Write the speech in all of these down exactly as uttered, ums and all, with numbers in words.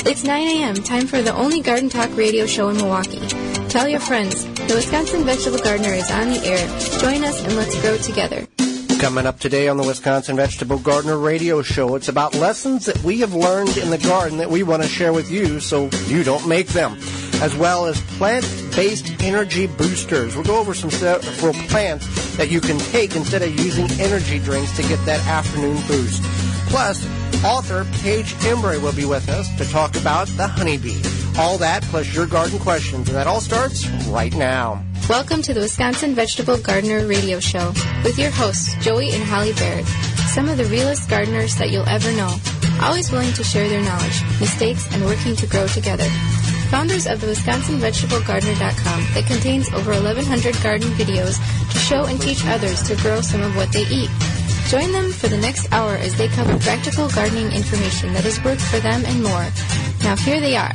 It's nine a.m., time for the only garden talk radio show in Milwaukee. Tell your friends, the Wisconsin Vegetable Gardener is on the air. Join us and let's grow together. Coming up today on the Wisconsin Vegetable Gardener radio show, it's about lessons that we have learned in the garden that we want to share with you so you don't make them, as well as plant-based energy boosters. We'll go over some several plants that you can take instead of using energy drinks to get that afternoon boost. Plus, author Paige Embry will be with us to talk about the honeybee. All that plus your garden questions, and that all starts right now. Welcome to the Wisconsin Vegetable Gardener radio show with your hosts, Joey and Holly Baird, some of the realest gardeners that you'll ever know, always willing to share their knowledge, mistakes, and working to grow together. Founders of the Wisconsin Vegetable Gardener dot com that contains over eleven hundred garden videos to show and teach others to grow some of what they eat. Join them for the next hour as they cover practical gardening information that has worked for them and more. Now here they are.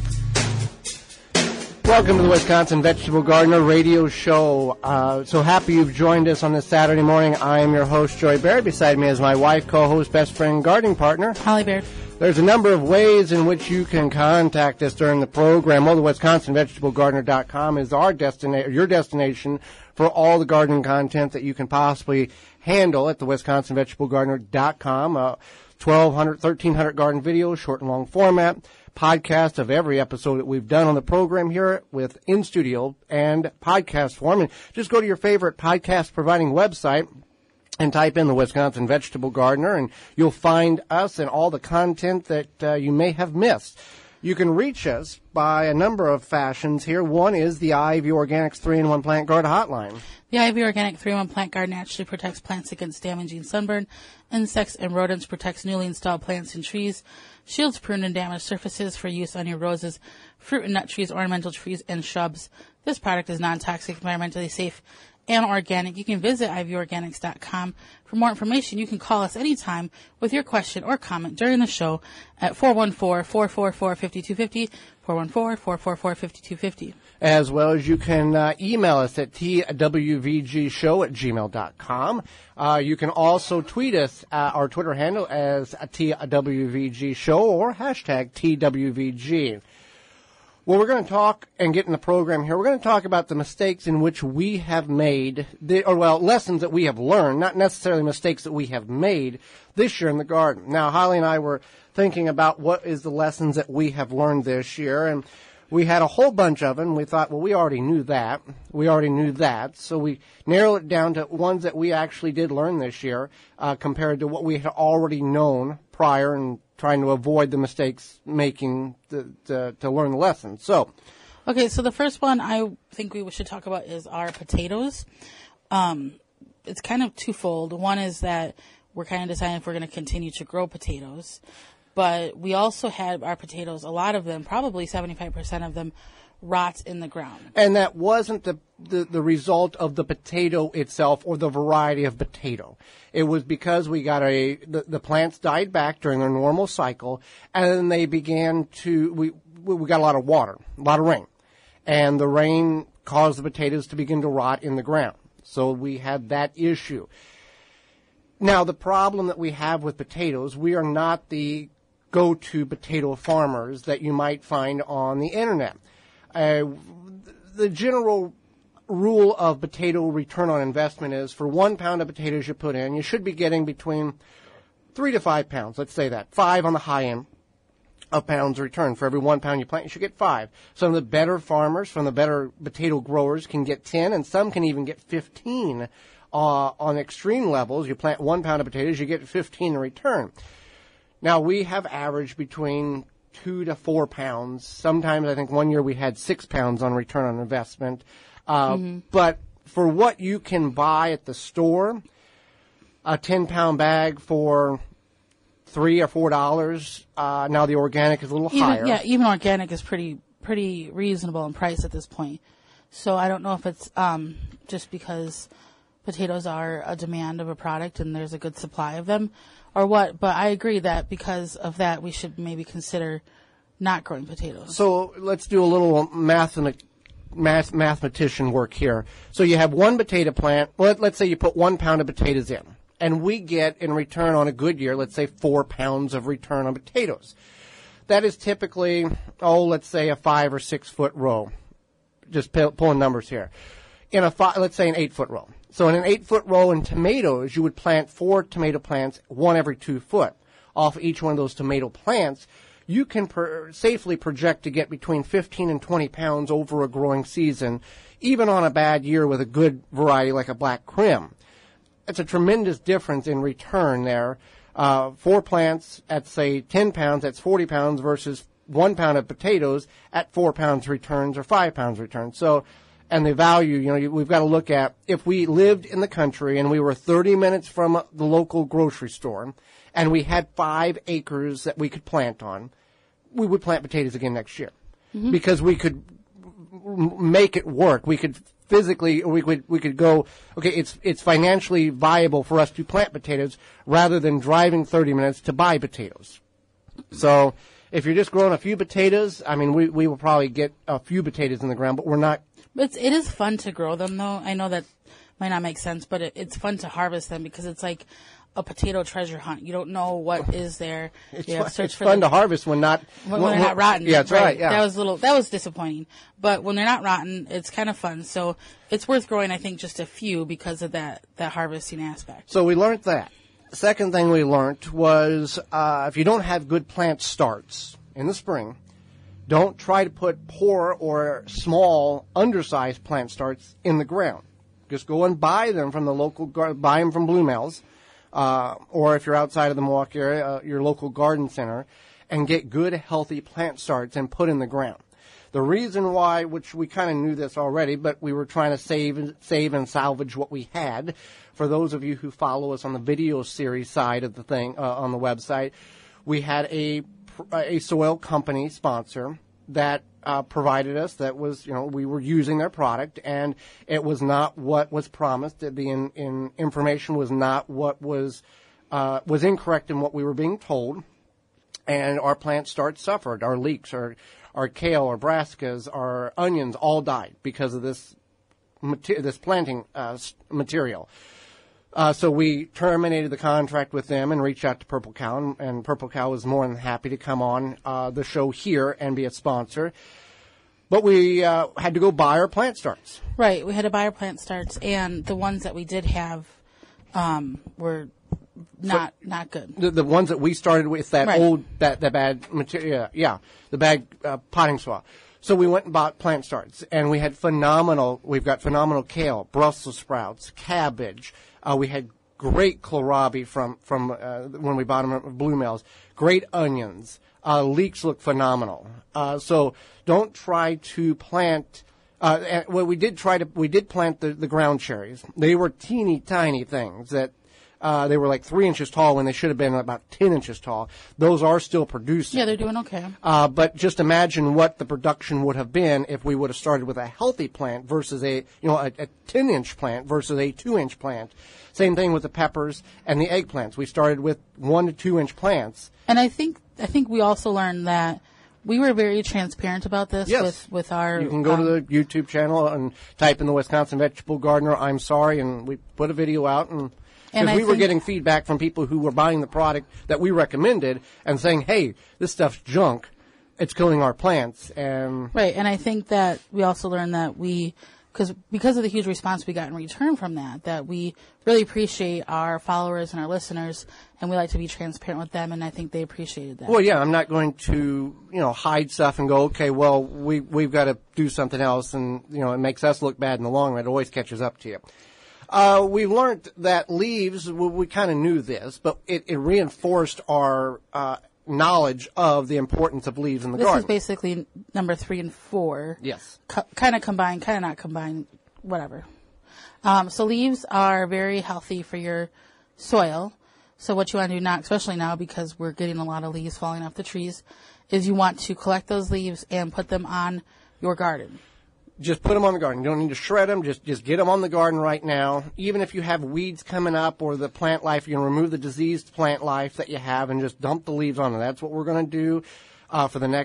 Welcome to the Wisconsin Vegetable Gardener radio show. Uh, so happy you've joined us on this Saturday morning. I am your host, Joy Baird. Beside me is my wife, co-host, best friend, gardening partner, Holly Baird. There's a number of ways in which you can contact us during the program. Well, the Wisconsin Vegetable Gardener dot com is our destina- your destination for all the gardening content that you can possibly handle at the Wisconsin Vegetable Gardener dot com. Uh, twelve hundred, thirteen hundred garden videos, short and long format, podcast of every episode that we've done on the program here with in-studio and podcast form. And just go to your favorite podcast-providing website and type in the Wisconsin Vegetable Gardener, and you'll find us and all the content that uh, you may have missed. You can reach us by a number of fashions here. One is the Ivy Organics three in one Plant Guard hotline. The Ivy Organic three in one Plant Guard naturally protects plants against damaging sunburn, insects, and rodents, protects newly installed plants and trees, shields pruned and damaged surfaces for use on your roses, fruit and nut trees, ornamental trees, and shrubs. This product is non-toxic, environmentally safe, and organic. You can visit Ivy Organics dot com. For more information, you can call us anytime with your question or comment during the show at four one four, four four four, five two five zero, four one four, four four four, five two five zero. As well as you can uh, email us at t w v g show at gmail dot com. Uh, you can also tweet us at our Twitter handle as t w v g show or hashtag T W V G. Well, we're going to talk and get in the program here. We're going to talk about the mistakes in which we have made, the, or well, lessons that we have learned, not necessarily mistakes that we have made this year in the garden. Now, Holly and I were thinking about what is the lessons that we have learned this year, and we had a whole bunch of them. We thought, well, we already knew that. We already knew that. So we narrowed it down to ones that we actually did learn this year uh, compared to what we had already known prior and trying to avoid the mistakes making the, the, to learn the lesson. So, okay, so the first one I think we should talk about is our potatoes. Um, it's kind of twofold. One is that we're kind of deciding if we're going to continue to grow potatoes. But we also had our potatoes, a lot of them, probably seventy-five percent of them, rot in the ground. And that wasn't the, the, the result of the potato itself or the variety of potato. It was because we got a, the, the plants died back during their normal cycle, and then they began to, we, we got a lot of water, a lot of rain. And the rain caused the potatoes to begin to rot in the ground. So we had that issue. Now, the problem that we have with potatoes, we are not the go-to potato farmers that you might find on the internet. Uh, the general rule of potato return on investment is for one pound of potatoes you put in, you should be getting between three to five pounds. Let's say that. Five on the high end of pounds return. For every one pound you plant, you should get five. Some of the better farmers from the better potato growers can get ten, and some can even get fifteen. Uh, on extreme levels, you plant one pound of potatoes, you get fifteen in return. Now, we have averaged between two to four pounds. Sometimes I think one year we had six pounds on return on investment. Uh, mm-hmm. But for what you can buy at the store, a ten-pound bag for three or four dollars. Uh, now the organic is a little even, higher. Yeah, even organic is pretty pretty reasonable in price at this point. So I don't know if it's um, just because potatoes are a demand of a product and there's a good supply of them, or what, but I agree that because of that, we should maybe consider not growing potatoes. So let's do a little math, math mathematician work here. So you have one potato plant. Let, let's say you put one pound of potatoes in, and we get in return on a good year, let's say four pounds of return on potatoes. that is typically, oh, let's say a five or six foot row. Just p- pulling numbers here. In a five, let's say an eight foot row. So in an eight foot row in tomatoes, you would plant four tomato plants, one every two foot. Off each one of those tomato plants, you can per- safely project to get between fifteen and twenty pounds over a growing season, even on a bad year with a good variety like a black Krim. It's a tremendous difference in return there. Uh, four plants at, say, ten pounds, that's forty pounds versus one pound of potatoes at four pounds returns or five pounds returns. So, and the value, you know, you, we've got to look at, if we lived in the country and we were thirty minutes from the local grocery store and we had five acres that we could plant on, we would plant potatoes again next year. Mm-hmm. Because we could make it work. We could physically, we could, we could go, okay, it's, it's financially viable for us to plant potatoes rather than driving thirty minutes to buy potatoes. So, if you're just growing a few potatoes, I mean, we, we will probably get a few potatoes in the ground, but we're not. It's, it is fun to grow them, though. I know that might not make sense, but it, it's fun to harvest them because it's like a potato treasure hunt. You don't know what is there. It's, you fun, have to search it's for fun them. to harvest when not when, when they're not rotten. Yeah, that's right. right yeah. That was a little. That was disappointing. But when they're not rotten, it's kind of fun. So it's worth growing. I think just a few because of that that harvesting aspect. So we learned that. Second thing we learned was uh, if you don't have good plant starts in the spring, don't try to put poor or small, undersized plant starts in the ground. Just go and buy them from the local, gar- buy them from Bloomels, uh, or if you're outside of the Milwaukee area, uh, your local garden center, and get good, healthy plant starts and put in the ground. The reason why, which we kind of knew this already, but we were trying to save, save and salvage what we had. For those of you who follow us on the video series side of the thing, uh, on the website, we had a a soil company sponsor that uh, provided us that was, you know, we were using their product and it was not what was promised. The in, in information was not what was uh, was incorrect in what we were being told, and our plant starts suffered. Our leeks, our our kale, our brassicas, our onions all died because of this mater- this planting uh, material. Uh, so we terminated the contract with them and reached out to Purple Cow, and, and Purple Cow was more than happy to come on uh, the show here and be a sponsor. But we uh, had to go buy our plant starts. Right, we had to buy our plant starts, and the ones that we did have um, were not so not good. The, the ones that we started with, that right. old, that, that bad material, yeah, the bad uh, potting soil. So we went and bought plant starts, and we had phenomenal, we've got phenomenal kale, Brussels sprouts, cabbage. Uh, we had great kohlrabi from, from uh, when we bought them at Bloomels. Great onions. Uh, leeks look phenomenal. Uh, so don't try to plant, uh, and, well, we did try to, we did plant the, the ground cherries. They were teeny tiny things that, Uh, they were like three inches tall when they should have been about ten inches tall. Those are still producing. Yeah, they're doing okay. Uh, but just imagine what the production would have been if we would have started with a healthy plant versus a, you know, a, a ten inch plant versus a two inch plant. Same thing with the peppers and the eggplants. We started with one to two inch plants. And I think, I think we also learned that we were very transparent about this yes. with, with our... You can go um, to the YouTube channel and type in the Wisconsin Vegetable Gardener, I'm sorry, and we put a video out, and... Because we were getting feedback from people who were buying the product that we recommended and saying, hey, this stuff's junk. It's killing our plants. And right. And I think that we also learned that we, cause, because of the huge response we got in return from that, that we really appreciate our followers and our listeners, and we like to be transparent with them, and I think they appreciated that. Well, yeah, I'm not going to, you know, hide stuff and go, okay, well, we, we've got to do something else, and, you know, it makes us look bad in the long run. It always catches up to you. Uh, we learned that leaves, well, we kind of knew this, but it, it reinforced our uh, knowledge of the importance of leaves in the this garden. This is basically number three and four. Yes. Co- kind of combined, kind of not combined, whatever. Um, so leaves are very healthy for your soil. So what you want to do now, especially now because we're getting a lot of leaves falling off the trees, is you want to collect those leaves and put them on your garden. Just put them on the garden. You don't need to shred them. Just just get them on the garden right now. Even if you have weeds coming up or the plant life, you can remove the diseased plant life that you have and just dump the leaves on them. That's what we're going to do uh, for the next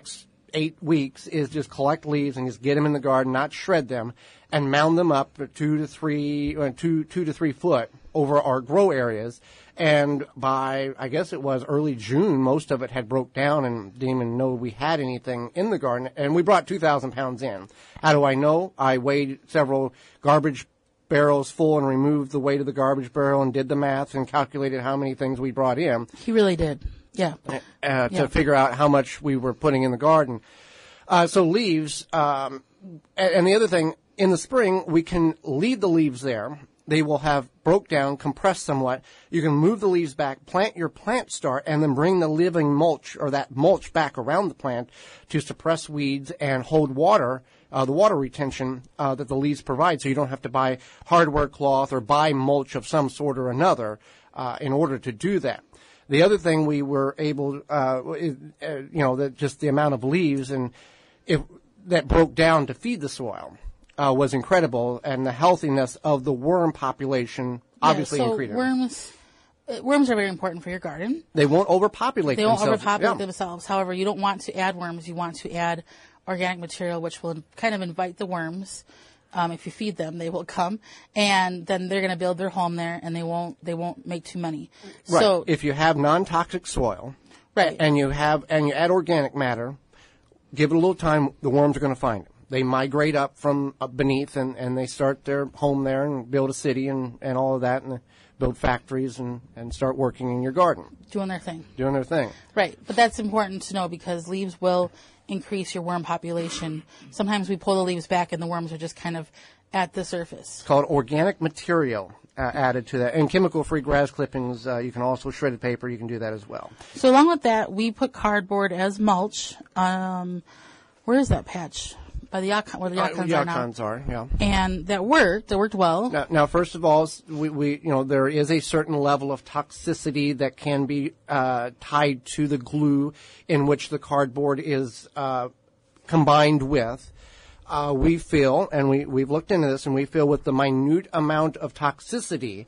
eight weeks is just collect leaves and just get them in the garden, not shred them, and mound them up two to three, uh, two, two to three foot over our grow areas. And by, I guess it was early June, most of it had broke down and didn't even know we had anything in the garden. And we brought two thousand pounds in. How do I know? I weighed several garbage barrels full and removed the weight of the garbage barrel and did the math and calculated how many things we brought in. He really did. Yeah. Uh, to yeah. figure out how much we were putting in the garden. Uh, so leaves, um, and, and the other thing, in the spring, we can leave the leaves there. They will have broke down, compressed somewhat. You can move the leaves back, plant your plant start, and then bring the living mulch or that mulch back around the plant to suppress weeds and hold water, uh, the water retention uh, that the leaves provide, so you don't have to buy hardware cloth or buy mulch of some sort or another uh, in order to do that. The other thing we were able, uh, is, uh, you know, that just the amount of leaves and if that broke down to feed the soil. Uh, was incredible, and the healthiness of the worm population obviously yeah, so increased. worms, uh, worms are very important for your garden. They won't overpopulate They themselves. won't overpopulate yeah. themselves. However, you don't want to add worms. You want to add organic material, which will kind of invite the worms. Um, if you feed them, they will come, and then they're going to build their home there, and they won't they won't make too many. Right. So if you have non-toxic soil, right, and you have and you add organic matter, give it a little time. The worms are going to find it. They migrate up from up beneath, and, and they start their home there and build a city and, and all of that, and build factories and, and start working in your garden. Doing their thing. Doing their thing. Right. But that's important to know because leaves will increase your worm population. Sometimes we pull the leaves back and the worms are just kind of at the surface. It's called organic material uh, added to that. And chemical-free grass clippings, uh, you can also shredded paper, you can do that as well. So along with that, we put cardboard as mulch. Um, where is that patch? By the Yacon, where the Yacons uh, are now. Yacons are, yeah. And that worked. That worked well. Now, now, first of all, we, we, you know, there is a certain level of toxicity that can be uh, tied to the glue in which the cardboard is uh, combined with. Uh, we feel, and we, we've looked into this, and we feel with the minute amount of toxicity,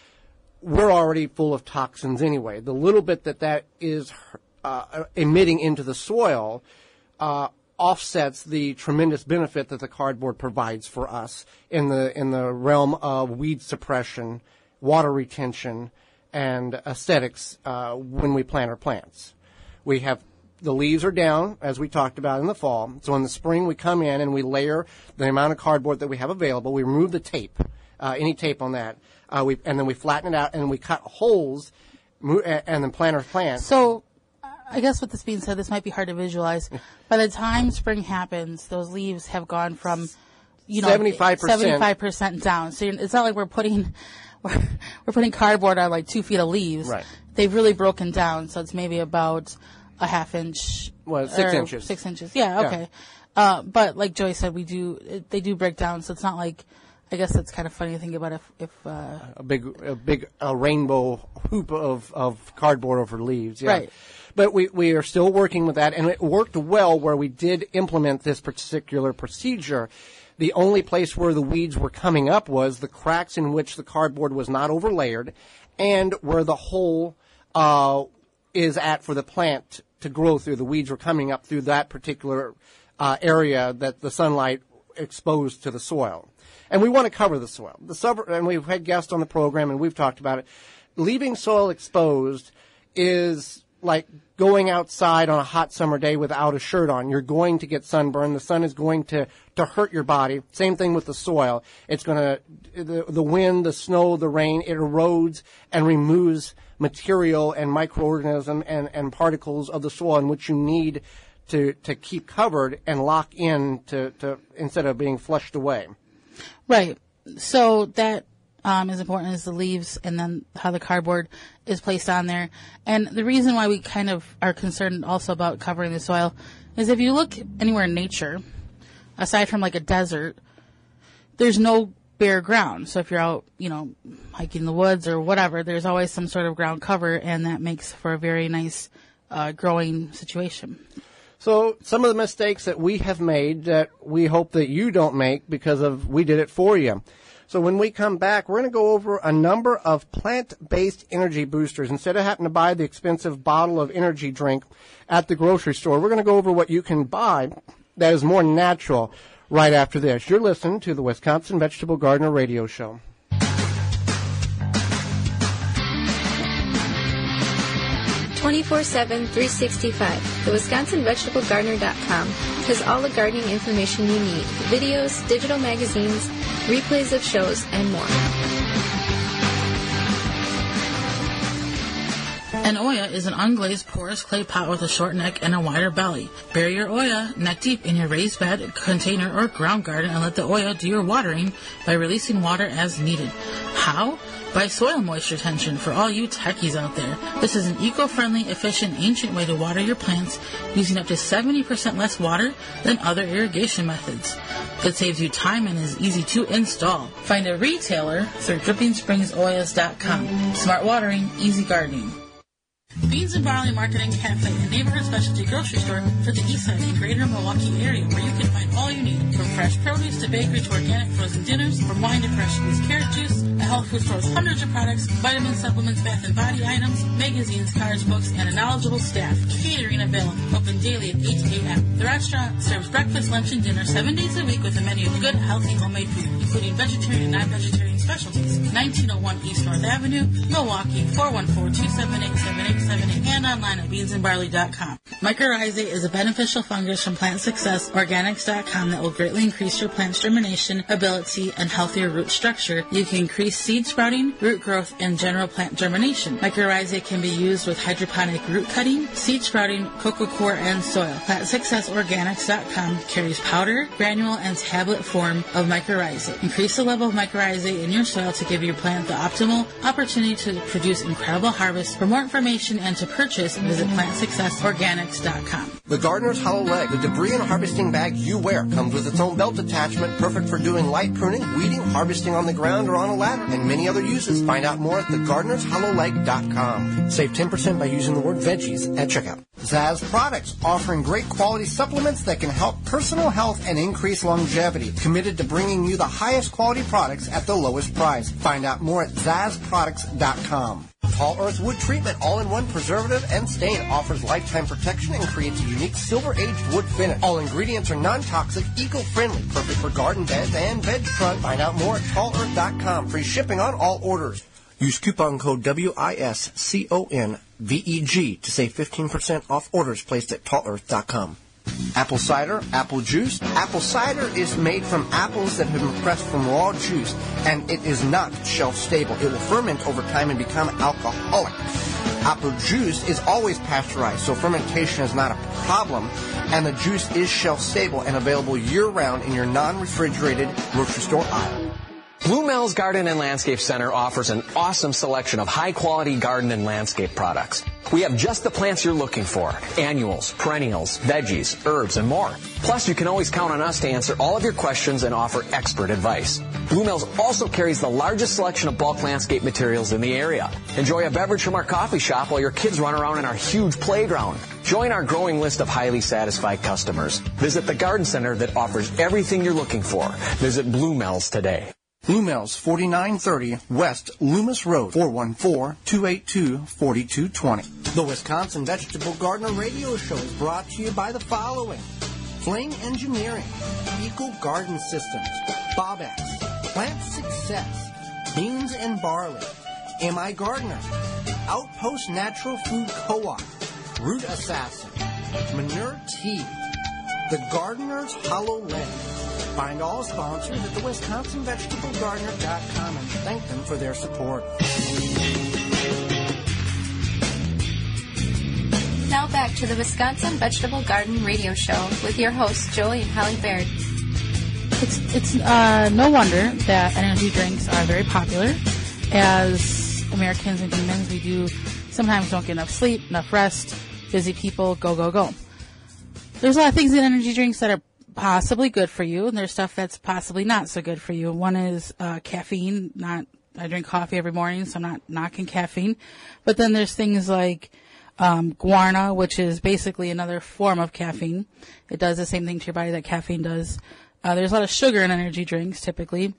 we're already full of toxins anyway. The little bit that that is uh, emitting into the soil uh, offsets the tremendous benefit that the cardboard provides for us in the in the realm of weed suppression, water retention, and aesthetics uh, when we plant our plants. We have the leaves are down, as we talked about in the fall. So in the spring, we come in and we layer the amount of cardboard that we have available. We remove the tape, uh, any tape on that, uh, we, and then we flatten it out and we cut holes, and then plant our plants. So I guess with this being said, this might be hard to visualize. By the time spring happens, those leaves have gone from, you know, seventy-five percent seventy-five percent down. So it's not like we're putting, we're, we're putting cardboard on like two feet of leaves. Right. They've really broken down. So it's maybe about a half inch. Well, six inches. Six inches. Yeah. Okay. Yeah. Uh, but like Joy said, we do, it, they do break down. So it's not like, I guess that's kind of funny to think about if, if, uh, a big, a big, a rainbow hoop of, of cardboard over leaves. Yeah. Right. But we, we are still working with that, and it worked well where we did implement this particular procedure. The only place where the weeds were coming up was the cracks in which the cardboard was not overlayered and where the hole uh, is at for the plant to grow through. The weeds were coming up through that particular uh, area that the sunlight exposed to the soil. And we want to cover the soil. The sub- and we've had guests on the program, and we've talked about it. Leaving soil exposed is like going outside on a hot summer day without a shirt on. You're going to get sunburn. The sun is going to, to hurt your body. Same thing with the soil. It's going to, the, the wind, the snow, the rain, it erodes and removes material and microorganisms and, and particles of the soil in which you need to, to keep covered and lock in to, to, instead of being flushed away. Right. So that um, is important is the leaves and then how the cardboard is placed on there. And the reason why we kind of are concerned also about covering the soil is if you look anywhere in nature, aside from like a desert, there's no bare ground. So if you're out, you know, hiking in the woods or whatever, there's always some sort of ground cover, and that makes for a very nice uh, growing situation. So some of the mistakes that we have made that we hope that you don't make because of we did it for you. So when we come back, we're going to go over a number of plant-based energy boosters. Instead of having to buy the expensive bottle of energy drink at the grocery store, we're going to go over what you can buy that is more natural right after this. You're listening to the Wisconsin Vegetable Gardener Radio Show. twenty-four seven, three sixty-five. The Wisconsin Vegetable Gardener dot com has all the gardening information you need. Videos, digital magazines, replays of shows, and more. An Oya is an unglazed porous clay pot with a short neck and a wider belly. Bury your Oya neck deep in your raised bed, container, or ground garden and let the Oya do your watering by releasing water as needed. How? By soil moisture retention for all you techies out there. This is an eco-friendly, efficient, ancient way to water your plants using up to seventy percent less water than other irrigation methods. It saves you time and is easy to install. Find a retailer through dripping springs oyas dot com. Smart watering, easy gardening. Beans and Barley Market and Cafe, a neighborhood specialty grocery store for the east side and greater Milwaukee area where you can find all you need. From fresh produce to bakery to organic frozen dinners, from wine to fresh squeezed carrot juice, a health food store with hundreds of products, vitamins, supplements, bath and body items, magazines, cards, books, and a knowledgeable staff. Catering available, open daily at eight a.m. The restaurant serves breakfast, lunch, and dinner seven days a week with a menu of good, healthy, homemade food, including vegetarian and non-vegetarian specialties. nineteen oh one East North Avenue, Milwaukee, four one four, two seven eight, seven eight seven eight, and online at beans and barley dot com. Mycorrhizae is a beneficial fungus from Plant Success Organics dot com that will greatly increase your plant's germination ability and healthier root structure. You can increase seed sprouting, root growth, and general plant germination. Mycorrhizae can be used with hydroponic root cutting, seed sprouting, cocoa coir, and soil. Plant Success Organics dot com carries powder, granule, and tablet form of mycorrhizae. Increase the level of mycorrhizae in your soil to give your plant the optimal opportunity to produce incredible harvests. For more information and to purchase, visit Plant Success Organics dot com. The Gardener's Hollow Leg, the debris and harvesting bag you wear, comes with its own belt attachment, perfect for doing light pruning, weeding, harvesting on the ground or on a ladder, and many other uses. Find out more at the gardeners hollow leg dot com. Save ten percent by using the word veggies at checkout. Zaz Products, offering great quality supplements that can help personal health and increase longevity. Committed to bringing you the highest quality products at the lowest price. Find out more at zaz products dot com. Tall Earth Wood Treatment, all-in-one preservative and stain, offers lifetime protection and creates a unique silver-aged wood finish. All ingredients are non-toxic, eco-friendly, perfect for garden beds and veg trucks. Find out more at tall earth dot com. Free shipping on all orders. Use coupon code W I S C O N V E G to save fifteen percent off orders placed at tall earth dot com. Apple cider, apple juice. Apple cider is made from apples that have been pressed from raw juice, and it is not shelf stable. It will ferment over time and become alcoholic. Apple juice is always pasteurized, so fermentation is not a problem, and the juice is shelf stable and available year-round in your non-refrigerated grocery store aisle. Blue Mel's Garden and Landscape Center offers an awesome selection of high-quality garden and landscape products. We have just the plants you're looking for: annuals, perennials, veggies, herbs, and more. Plus, you can always count on us to answer all of your questions and offer expert advice. Blue Mel's also carries the largest selection of bulk landscape materials in the area. Enjoy a beverage from our coffee shop while your kids run around in our huge playground. Join our growing list of highly satisfied customers. Visit the garden center that offers everything you're looking for. Visit Blue Mel's today. Blue Mel's, forty-nine thirty West Loomis Road, four one four, two eight two, four two two zero. The Wisconsin Vegetable Gardener Radio Show is brought to you by the following: Flame Engineering, Eco Garden Systems, Bobex, Plant Success, Beans and Barley, M I Gardener, Outpost Natural Food Co-op, Root Assassin, Manure Tea, The Gardener's Hollow Leg. Find all sponsors at the Wisconsin Vegetable Gardener dot com and thank them for their support. Now back to the Wisconsin Vegetable Garden Radio Show with your hosts, Joey and Holly Baird. It's it's uh, no wonder that energy drinks are very popular. As Americans and humans, we do sometimes don't get enough sleep, enough rest, busy people, go, go, go. There's a lot of things in energy drinks that are possibly good for you, and there's stuff that's possibly not so good for you. One is uh, caffeine. Not I drink coffee every morning, so I'm not knocking caffeine. But then there's things like um, guarana, which is basically another form of caffeine. It does the same thing to your body that caffeine does. Uh, there's a lot of sugar in energy drinks, typically.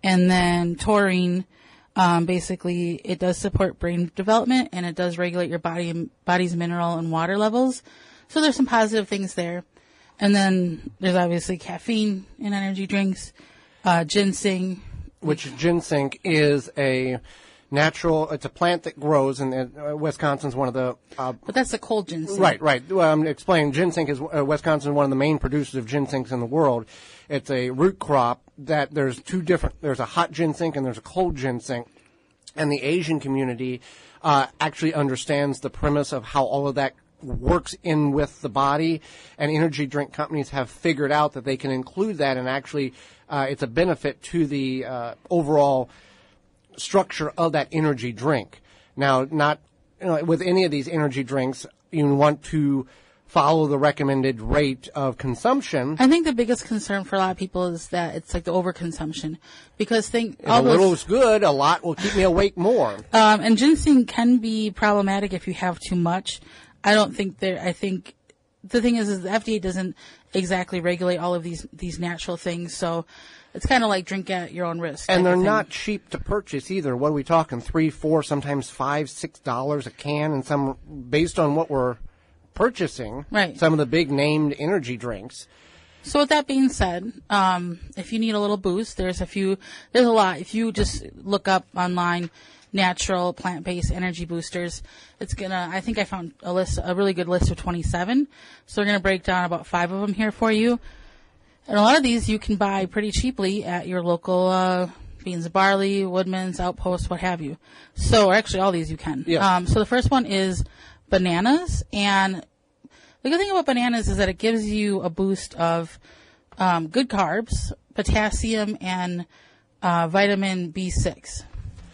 And then taurine, um, basically, it does support brain development and it does regulate your body body's mineral and water levels. So there's some positive things there. And then there's obviously caffeine in energy drinks, uh, ginseng. Which ginseng is a natural, it's a plant that grows, and uh, Wisconsin's one of the... Uh, but that's the cold ginseng. Right, right. Well, I'm explaining ginseng is, uh, Wisconsin is one of the main producers of ginsengs in the world. It's a root crop that there's two different, there's a hot ginseng and there's a cold ginseng. And the Asian community uh, actually understands the premise of how all of that works in with the body, and energy drink companies have figured out that they can include that, and actually uh, it's a benefit to the uh, overall structure of that energy drink. Now, not you know, with any of these energy drinks, you want to follow the recommended rate of consumption. I think the biggest concern for a lot of people is that it's like the overconsumption, because think if all a those, little is good, a lot will keep me awake more. Um, and ginseng can be problematic if you have too much. I don't think there. I think the thing is, is the F D A doesn't exactly regulate all of these these natural things, so it's kind of like drink at your own risk. And they're not cheap to purchase either. What are we talking? Three, four, sometimes five, six dollars a can, and some based on what we're purchasing. Right. Some of the big named energy drinks. So with that being said, um, if you need a little boost, there's a few. There's a lot. If you just look up online, natural plant-based energy boosters, it's gonna, I think I found a list, a really good list of twenty-seven. So we're gonna break down about five of them here for you. And a lot of these you can buy pretty cheaply at your local, uh, Beans and Barley, Woodman's, Outpost, what have you. So, or actually all these you can. Yes. Um, so the first one is bananas. And the good thing about bananas is that it gives you a boost of, um, good carbs, potassium, and, uh, vitamin B six.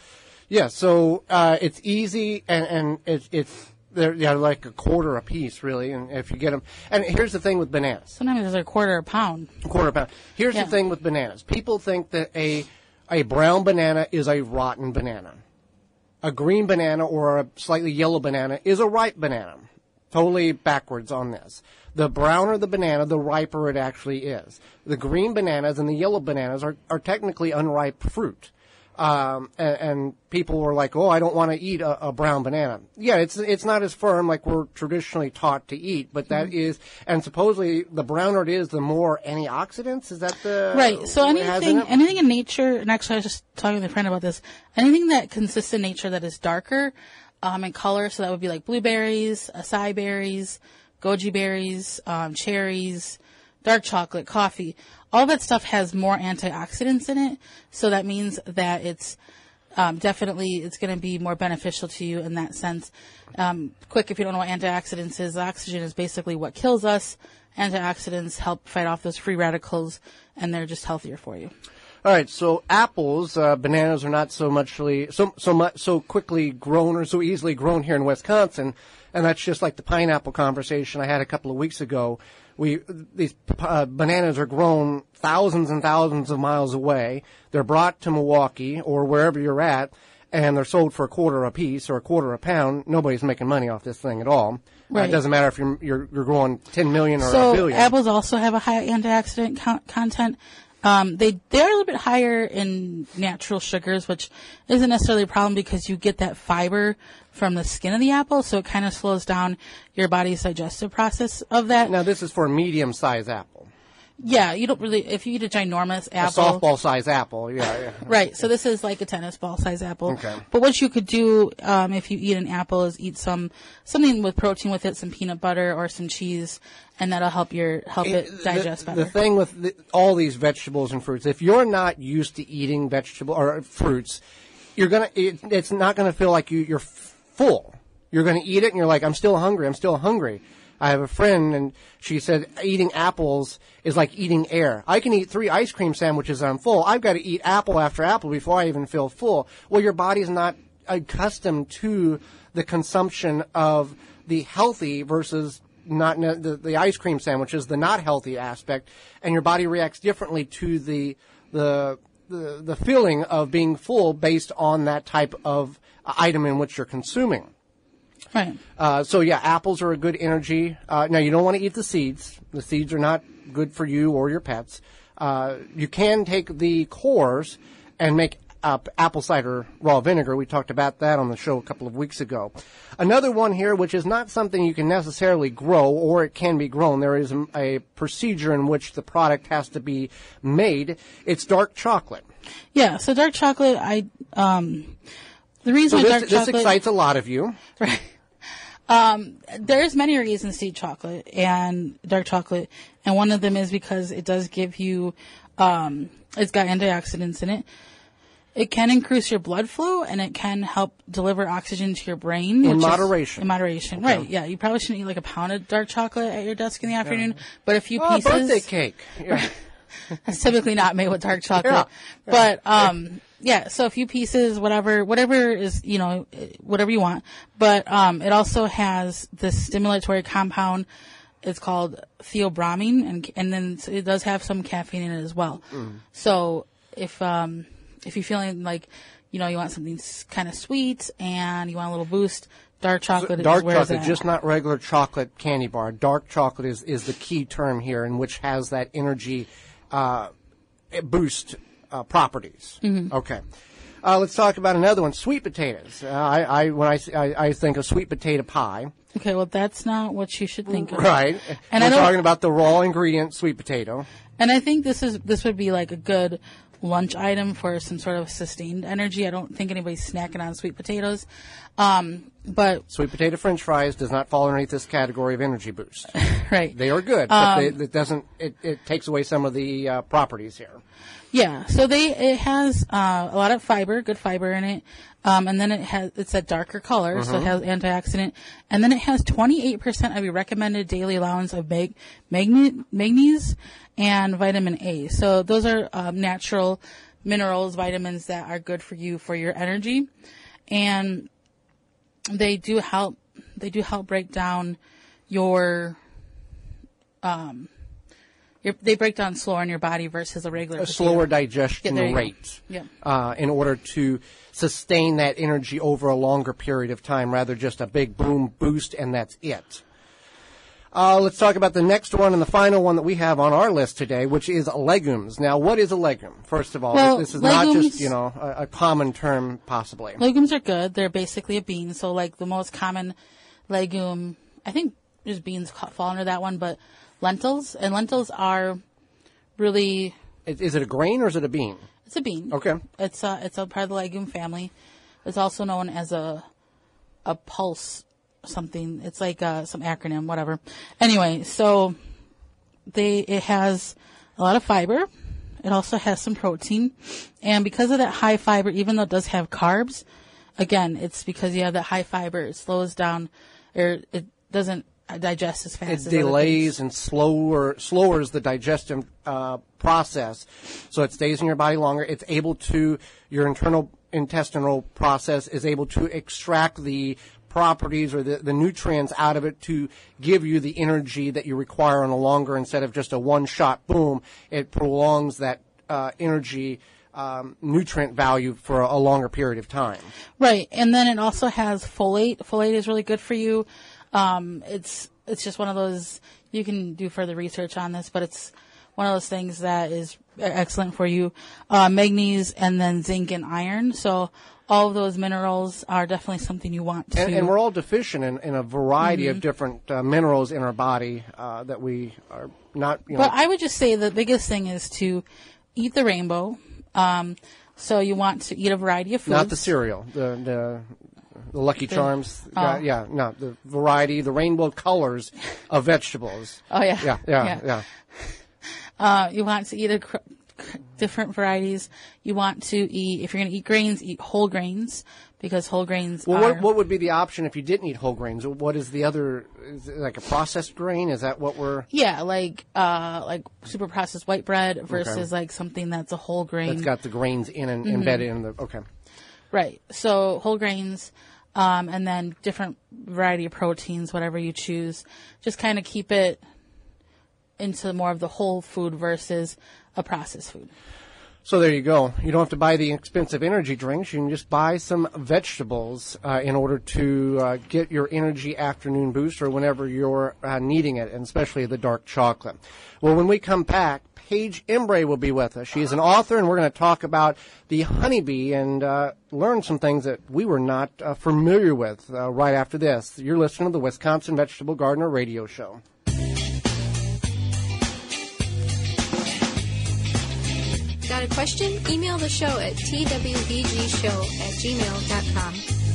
Yeah, so uh, it's easy, and, and it's it's they're yeah, like a quarter a piece, really. And if you get them, and here's the thing with bananas, Sometimes it's a quarter a pound. a quarter a pound. Here's Yeah. the thing with bananas: people think that a a brown banana is a rotten banana, a green banana or a slightly yellow banana is a ripe banana. Totally backwards on this. The browner the banana, the riper it actually is. The green bananas and the yellow bananas are, are technically unripe fruit. Um, and, and people were like, "Oh, I don't want to eat a, a brown banana." Yeah, it's it's not as firm like we're traditionally taught to eat, but that is, and supposedly the browner it is, the more antioxidants. Is that the Right. So what it has in anything, it? anything in nature, and actually I was just talking with a friend about this, anything that consists in nature that is darker, um, in color, so that would be like blueberries, acai berries, goji berries, um, cherries, dark chocolate, coffee. All that stuff has more antioxidants in it, so that means that it's um, definitely it's going to be more beneficial to you in that sense. Um, quick, if you don't know what antioxidants is, oxygen is basically what kills us. Antioxidants help fight off those free radicals, and they're just healthier for you. All right, so apples, uh, bananas are not so muchly so so much so quickly grown or so easily grown here in Wisconsin, and that's just like the pineapple conversation I had a couple of weeks ago. We these uh, bananas are grown thousands and thousands of miles away. They're brought to Milwaukee or wherever you're at, and they're sold for a quarter a piece or a quarter a pound. Nobody's making money off this thing at all. Right. Uh, it doesn't matter if you're you're, you're growing ten million or So a billion. apples also have a high antioxidant con- content. Um, they they're a little bit higher in natural sugars, which isn't necessarily a problem because you get that fiber from the skin of the apple, so it kind of slows down your body's digestive process of that. Now this is for a medium-sized apple. Yeah, you don't really, if you eat a ginormous apple. A softball-sized apple, yeah, yeah. Right, so this is like a tennis ball size apple. Okay. But what you could do, um, if you eat an apple is eat some, something with protein with it, some peanut butter or some cheese, and that'll help your, help it, It- digest the, better. The thing with the, all these vegetables and fruits, if you're not used to eating vegetable or fruits, you're gonna, it, it's not gonna feel like you, you're f- full. You're gonna eat it and you're like, I'm still hungry, I'm still hungry. I have a friend, and she said eating apples is like eating air. I can eat three ice cream sandwiches and I'm full. I've got to eat apple after apple before I even feel full. Well, your body's not accustomed to the consumption of the healthy versus not the, the ice cream sandwiches, the not healthy aspect, and your body reacts differently to the the the, the feeling of being full based on that type of item in which you're consuming. Right. Uh, so yeah, apples are a good energy. Uh, now you don't want to eat the seeds. The seeds are not good for you or your pets. Uh, you can take the cores and make uh, apple cider raw vinegar. We talked about that on the show a couple of weeks ago. Another one here, which is not something you can necessarily grow, or it can be grown. There is a, a procedure in which the product has to be made. It's dark chocolate. Yeah, so dark chocolate, I um, the reason so why this, dark this chocolate excites a lot of you. Right. Um, there's many reasons to eat chocolate and dark chocolate, and one of them is because it does give you, um, it's got antioxidants in it. It can increase your blood flow, and it can help deliver oxygen to your brain. In which moderation. Is, in moderation, Okay. right? Yeah, you probably shouldn't eat like a pound of dark chocolate at your desk in the afternoon, but a few Oh, pieces. birthday cake. Yeah. It's typically not made with dark chocolate, Yeah. but um, yeah. So a few pieces, whatever, whatever is, you know, whatever you want. But um, it also has this stimulatory compound. It's called theobromine, and and then it does have some caffeine in it as well. Mm. So if um, if you're feeling like, you know, you want something kind of sweet and you want a little boost, dark chocolate Dark is where chocolate, it's at. just not regular chocolate candy bar. Dark chocolate is, is the key term here, in which has that energy uh, boost uh, properties. Mm-hmm. Okay. Uh, let's talk about another one, sweet potatoes. Uh, I, I when I, I, I think of sweet potato pie. Okay, well, that's not what you should think of. Right. And We're I don't- talking about the raw ingredient sweet potato. And I think this is this would be like a good lunch item for some sort of sustained energy. I don't think anybody's snacking on sweet potatoes. Um, but Sweet potato French fries does not fall underneath this category of energy boost. right. They are good, but Um, they, it doesn't. It, it takes away some of the uh, properties here. Yeah, so they it has uh, a lot of fiber, good fiber in it, um, and then it has it's a darker color, so it has antioxidant, and then it has twenty-eight percent of your recommended daily allowance of mag- magne- manganese and vitamin A. So those are um, natural minerals, vitamins that are good for you for your energy, and they do help. They do help break down your um. Your, they break down slower in your body versus a regular A potato. slower digestion Yeah, there you go. rate Yeah. uh, in order to sustain that energy over a longer period of time, rather just a big boom boost and that's it. Uh, let's talk about the next one and the final one that we have on our list today, which is legumes. Now, what is a legume? First of all, Well, this is not legumes- just, you know, a, a common term, possibly. Legumes are good. They're basically a bean. So like the most common legume, I think just beans ca- fall under that one, but lentils, and lentils are really, Is, is it a grain or is it a bean? it's a bean. Okay. It's a, it's a part of the legume family. It's also known as a, a pulse something. It's like uh, some acronym, whatever. Anyway, so they, it has a lot of fiber. It also has some protein. And because of that high fiber, even though it does have carbs, again, it's because you have that high fiber, it slows down, or it doesn't digest as fast It as other things. delays and slower slowers the digestive uh, process, so it stays in your body longer. It's able to your internal intestinal process is able to extract the properties or the, the nutrients out of it to give you the energy that you require on a longer, instead of just a one shot boom. It prolongs that uh, energy um, nutrient value for a, a longer period of time. Right, and then it also has folate. Folate is really good for you. Um, it's it's just one of those, you can do further research on this, but it's one of those things that is excellent for you. Uh, manganese and then zinc and iron. So all of those minerals are definitely something you want to. And, and we're all deficient in, in a variety of different uh, minerals in our body uh, that we are not, you know. But I would just say the biggest thing is to eat the rainbow. Um, so you want to eat a variety of foods. Not the cereal, the the, the Lucky Charms. oh. Yeah, yeah, no, the variety, the rainbow colors of vegetables. Oh yeah, Yeah, yeah, yeah. Uh, you want to eat a cr- cr- different varieties. You want to eat, if you're going to eat grains, eat whole grains, because whole grains Well, are. what what would be the option if you didn't eat whole grains? What is the other? Is it like a processed grain? Is that what we're? Yeah, like uh, like super processed white bread versus like something that's a whole grain. That's got the grains in and embedded in the. Okay. Right. So whole grains, um, and then different variety of proteins, whatever you choose. Just kind of keep it into more of the whole food versus a processed food. So there you go. You don't have to buy the expensive energy drinks. You can just buy some vegetables uh, in order to uh, get your energy afternoon boost or whenever you're uh, needing it, and especially the dark chocolate. Well, when we come back, Paige Embray will be with us. She's an author, and we're going to talk about the honeybee and uh, learn some things that we were not uh, familiar with uh, right after this. You're listening to the Wisconsin Vegetable Gardener Radio Show. Got a question? Email the show at t w v g show at gmail dot com.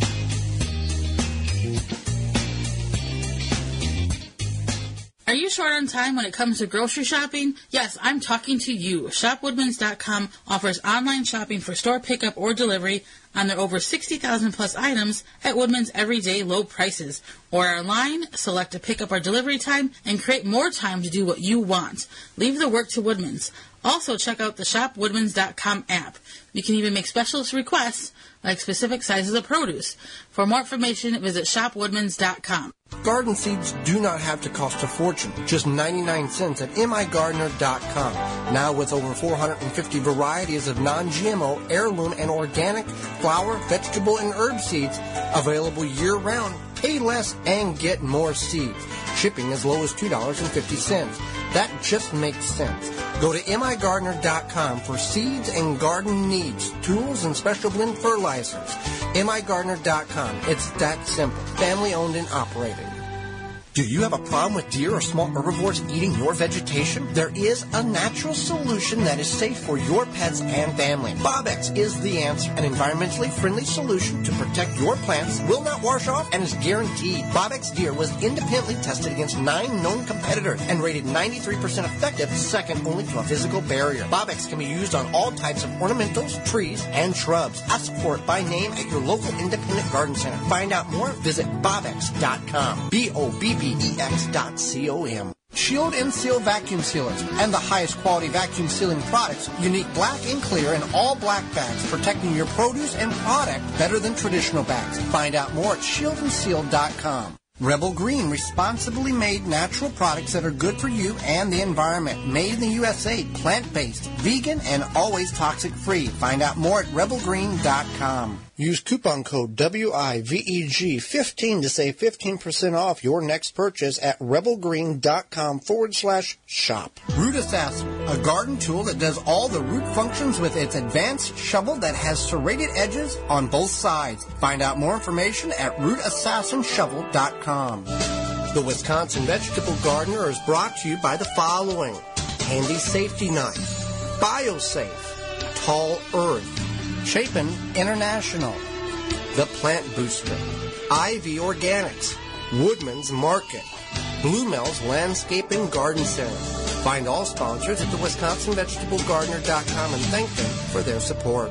Are you short on time when it comes to grocery shopping? Yes, I'm talking to you. shop woodmans dot com offers online shopping for store pickup or delivery on their over sixty thousand plus items at Woodman's everyday low prices. Order online, select a pickup or delivery time, and create more time to do what you want. Leave the work to Woodman's. Also, check out the shop woodmans dot com app. You can even make special requests, like specific sizes of produce. For more information, visit shop woodmans dot com. Garden seeds do not have to cost a fortune, just ninety-nine cents at m i gardener dot com. Now with over four hundred fifty varieties of non G M O, heirloom, and organic flower, vegetable, and herb seeds available year-round. Pay less and get more seeds. Shipping as low as two dollars and fifty cents. That just makes sense. Go to m i gardener dot com for seeds and garden needs, tools, and special blend fertilizers. m i gardener dot com. It's that simple. Family owned and operated. Do you have a problem with deer or small herbivores eating your vegetation? There is a natural solution that is safe for your pets and family. Bobex is the answer. An environmentally friendly solution to protect your plants, will not wash off, and is guaranteed. Bobex Deer was independently tested against nine known competitors and rated ninety-three percent effective, second only to a physical barrier. Bobex can be used on all types of ornamentals, trees, and shrubs. Ask for it by name at your local independent garden center. Find out more, visit bobex dot com. B O B B E X dot C O M. Shield and Seal vacuum sealers and the highest quality vacuum sealing products. Unique black and clear and all black bags, protecting your produce and product better than traditional bags. Find out more at shield and seal dot com. Rebel Green, responsibly made natural products that are good for you and the environment. Made in the U S A, plant-based, vegan, and always toxic-free. Find out more at rebel green dot com. Use coupon code W I V E G fifteen to save fifteen percent off your next purchase at rebel green dot com forward slash shop. Root Assassin, a garden tool that does all the root functions with its advanced shovel that has serrated edges on both sides. Find out more information at root assassin shovel dot com. The Wisconsin Vegetable Gardener is brought to you by the following: Handy Safety Knife, BioSafe, Tall Earth, Chapin International, The Plant Booster, Ivy Organics, Woodman's Market, Blue Mel's Landscape and Garden Center. Find all sponsors at the wisconsin vegetable gardener dot com and thank them for their support.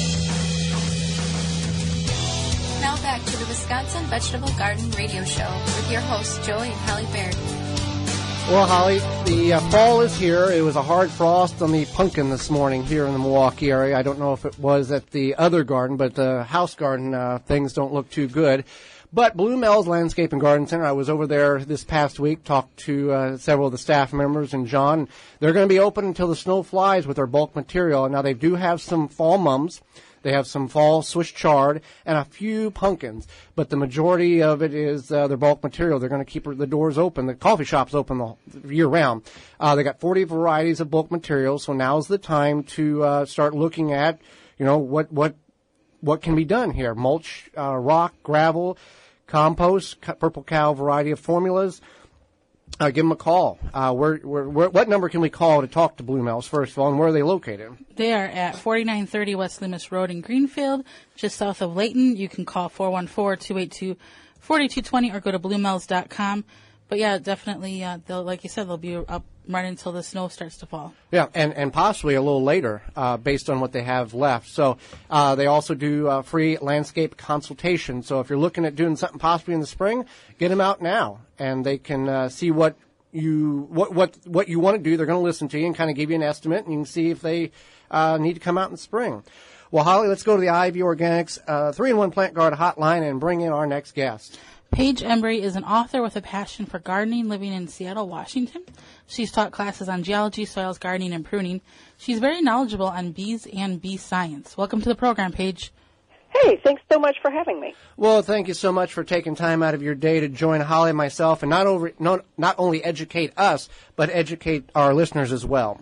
Now back to the Wisconsin Vegetable Garden Radio Show with your hosts, Joey and Holly Baird. Well, Holly, the uh, fall is here. It was a hard frost on the pumpkin this morning here in the Milwaukee area. I don't know if it was at the other garden, but the house garden, uh, things don't look too good. But Blue Mel's Landscape and Garden Center, I was over there this past week, talked to uh, several of the staff members and John. They're going to be open until the snow flies with their bulk material. Now, they do have some fall mums. They have some fall Swiss chard and a few pumpkins, but the majority of it is uh, their bulk material. They're going to keep the doors open. The coffee shop's open the year round. Uh, they got forty varieties of bulk material, so now's the time to uh, start looking at, you know, what what what can be done here: mulch, uh, rock, gravel, compost, Purple Cow variety of formulas. Uh, give them a call. Uh, where, where, where, what number can we call to talk to Blue Mel's, first of all, and where are they located? They are at forty-nine thirty West Loomis Road in Greenfield, just south of Layton. You can call four one four, two eight two, four two two zero or go to blue mel's dot com. But, yeah, definitely, uh, they'll, like you said, they'll be up right until the snow starts to fall. Yeah, and, and possibly a little later uh, based on what they have left. So uh, they also do uh, free landscape consultation. So if you're looking at doing something possibly in the spring, get them out now, and they can uh, see what you what what what you want to do. They're going to listen to you and kind of give you an estimate, and you can see if they uh, need to come out in the spring. Well, Holly, let's go to the Ivy Organics uh, three in one Plant Guard hotline and bring in our next guest. Paige Embry is an author with a passion for gardening, living in Seattle, Washington. She's taught classes on geology, soils, gardening, and pruning. She's very knowledgeable on bees and bee science. Welcome to the program, Paige. Hey, thanks so much for having me. Well, thank you so much for taking time out of your day to join Holly and myself and not, over, not, not only educate us, but educate our listeners as well.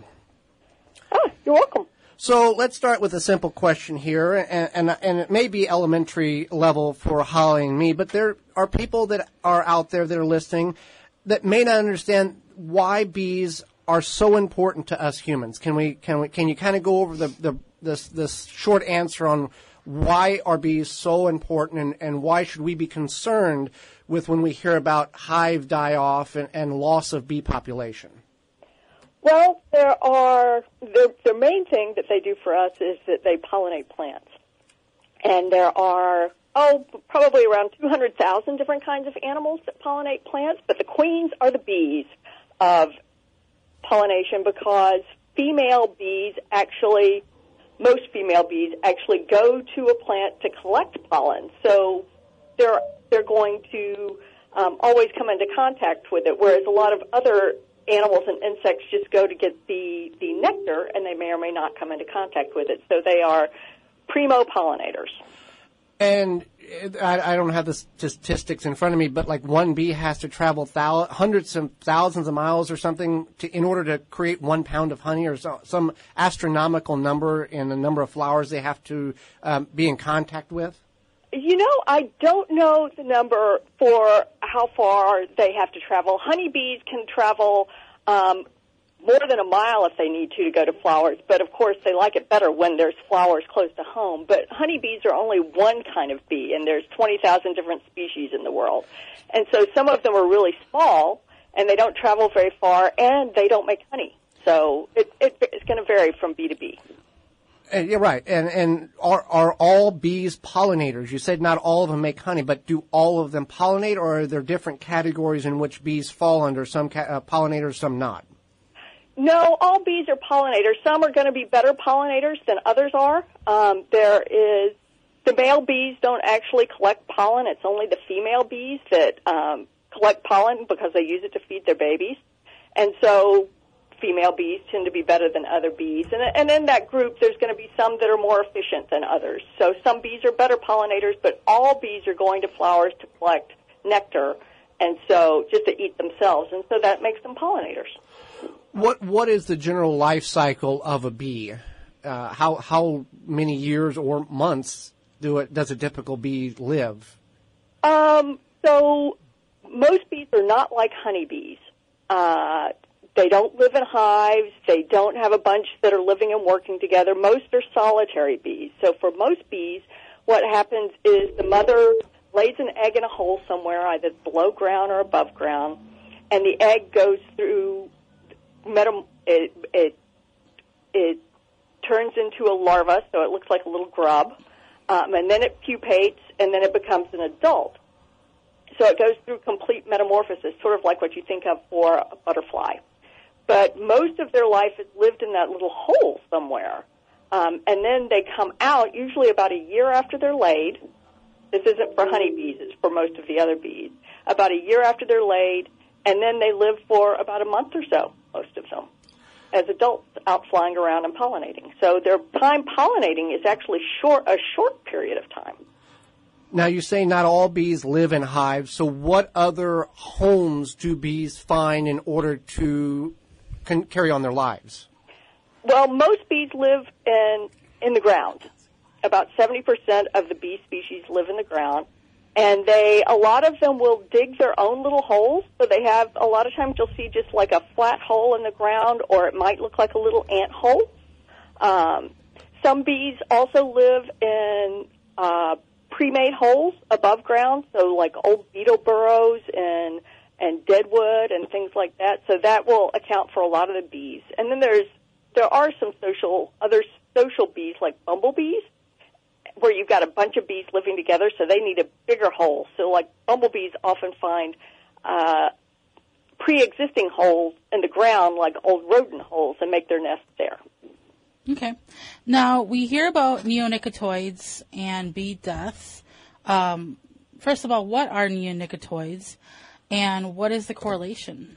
Oh, you're welcome. So let's start with a simple question here, and, and, and it may be elementary level for Holly and me, but there are people that are out there that are listening that may not understand why bees are so important to us humans. Can we, can we, can you kind of go over the, the this, this short answer on why are bees so important, and, and why should we be concerned with when we hear about hive die-off and, and loss of bee population? Well, there are, the, the main thing that they do for us is that they pollinate plants. And there are, oh, probably around two hundred thousand different kinds of animals that pollinate plants, but the queens are the bees of pollination because female bees actually, most female bees actually go to a plant to collect pollen. So they're, they're going to um, always come into contact with it, whereas a lot of other animals and insects just go to get the, the nectar, and they may or may not come into contact with it. So they are primo pollinators. And I, I don't have the statistics in front of me, but like one bee has to travel thou- hundreds of thousands of miles or something to, in order to create one pound of honey, or so, some astronomical number in the number of flowers they have to um, be in contact with. You know, I don't know the number for how far they have to travel. Honeybees can travel um, more than a mile if they need to to go to flowers, but of course they like it better when there's flowers close to home. But honeybees are only one kind of bee, and there's twenty thousand different species in the world. And so some of them are really small, and they don't travel very far, and they don't make honey. So it, it, it's going to vary from bee to bee. And you're right. And, and are, are all bees pollinators? You said not all of them make honey, but do all of them pollinate, or are there different categories in which bees fall under, some ca- uh, pollinators, some not? No, all bees are pollinators. Some are going to be better pollinators than others are. Um, there is, the male bees don't actually collect pollen. It's only the female bees that um, collect pollen because they use it to feed their babies. And so female bees tend to be better than other bees. And, and in that group, there's going to be some that are more efficient than others. So some bees are better pollinators, but all bees are going to flowers to collect nectar, and so just to eat themselves. And so that makes them pollinators. What What is the general life cycle of a bee? Uh, how how many years or months do it does a typical bee live? Um, so most bees are not like honeybees. Uh, They don't live in hives. They don't have a bunch that are living and working together. Most are solitary bees. So for most bees, what happens is the mother lays an egg in a hole somewhere, either below ground or above ground, and the egg goes through, metam- it, it, it turns into a larva, so it looks like a little grub, um, and then it pupates, and then it becomes an adult. So it goes through complete metamorphosis, sort of like what you think of for a butterfly. But most of their life is lived in that little hole somewhere. Um, and then they come out usually about a year after they're laid. This isn't for honeybees, it's for most of the other bees. About a year after they're laid, and then they live for about a month or so, most of them, as adults out flying around and pollinating. So their time pollinating is actually short, a short period of time. Now, you say not all bees live in hives, so what other homes do bees find in order to can carry on their lives? Well, most bees live in in the ground. About seventy percent of the bee species live in the ground, and they a lot of them will dig their own little holes. So they have a lot of times you'll see just like a flat hole in the ground, or it might look like a little ant hole. Um, some bees also live in uh, pre-made holes above ground, so like old beetle burrows and and deadwood and things like that. So that will account for a lot of the bees. And then there's there are some social other social bees like bumblebees, where you've got a bunch of bees living together, so they need a bigger hole. So like bumblebees often find uh, pre-existing holes in the ground, like old rodent holes, and make their nests there. Okay. Now, we hear about neonicotinoids and bee deaths. Um, first of all, what are neonicotinoids, and what is the correlation?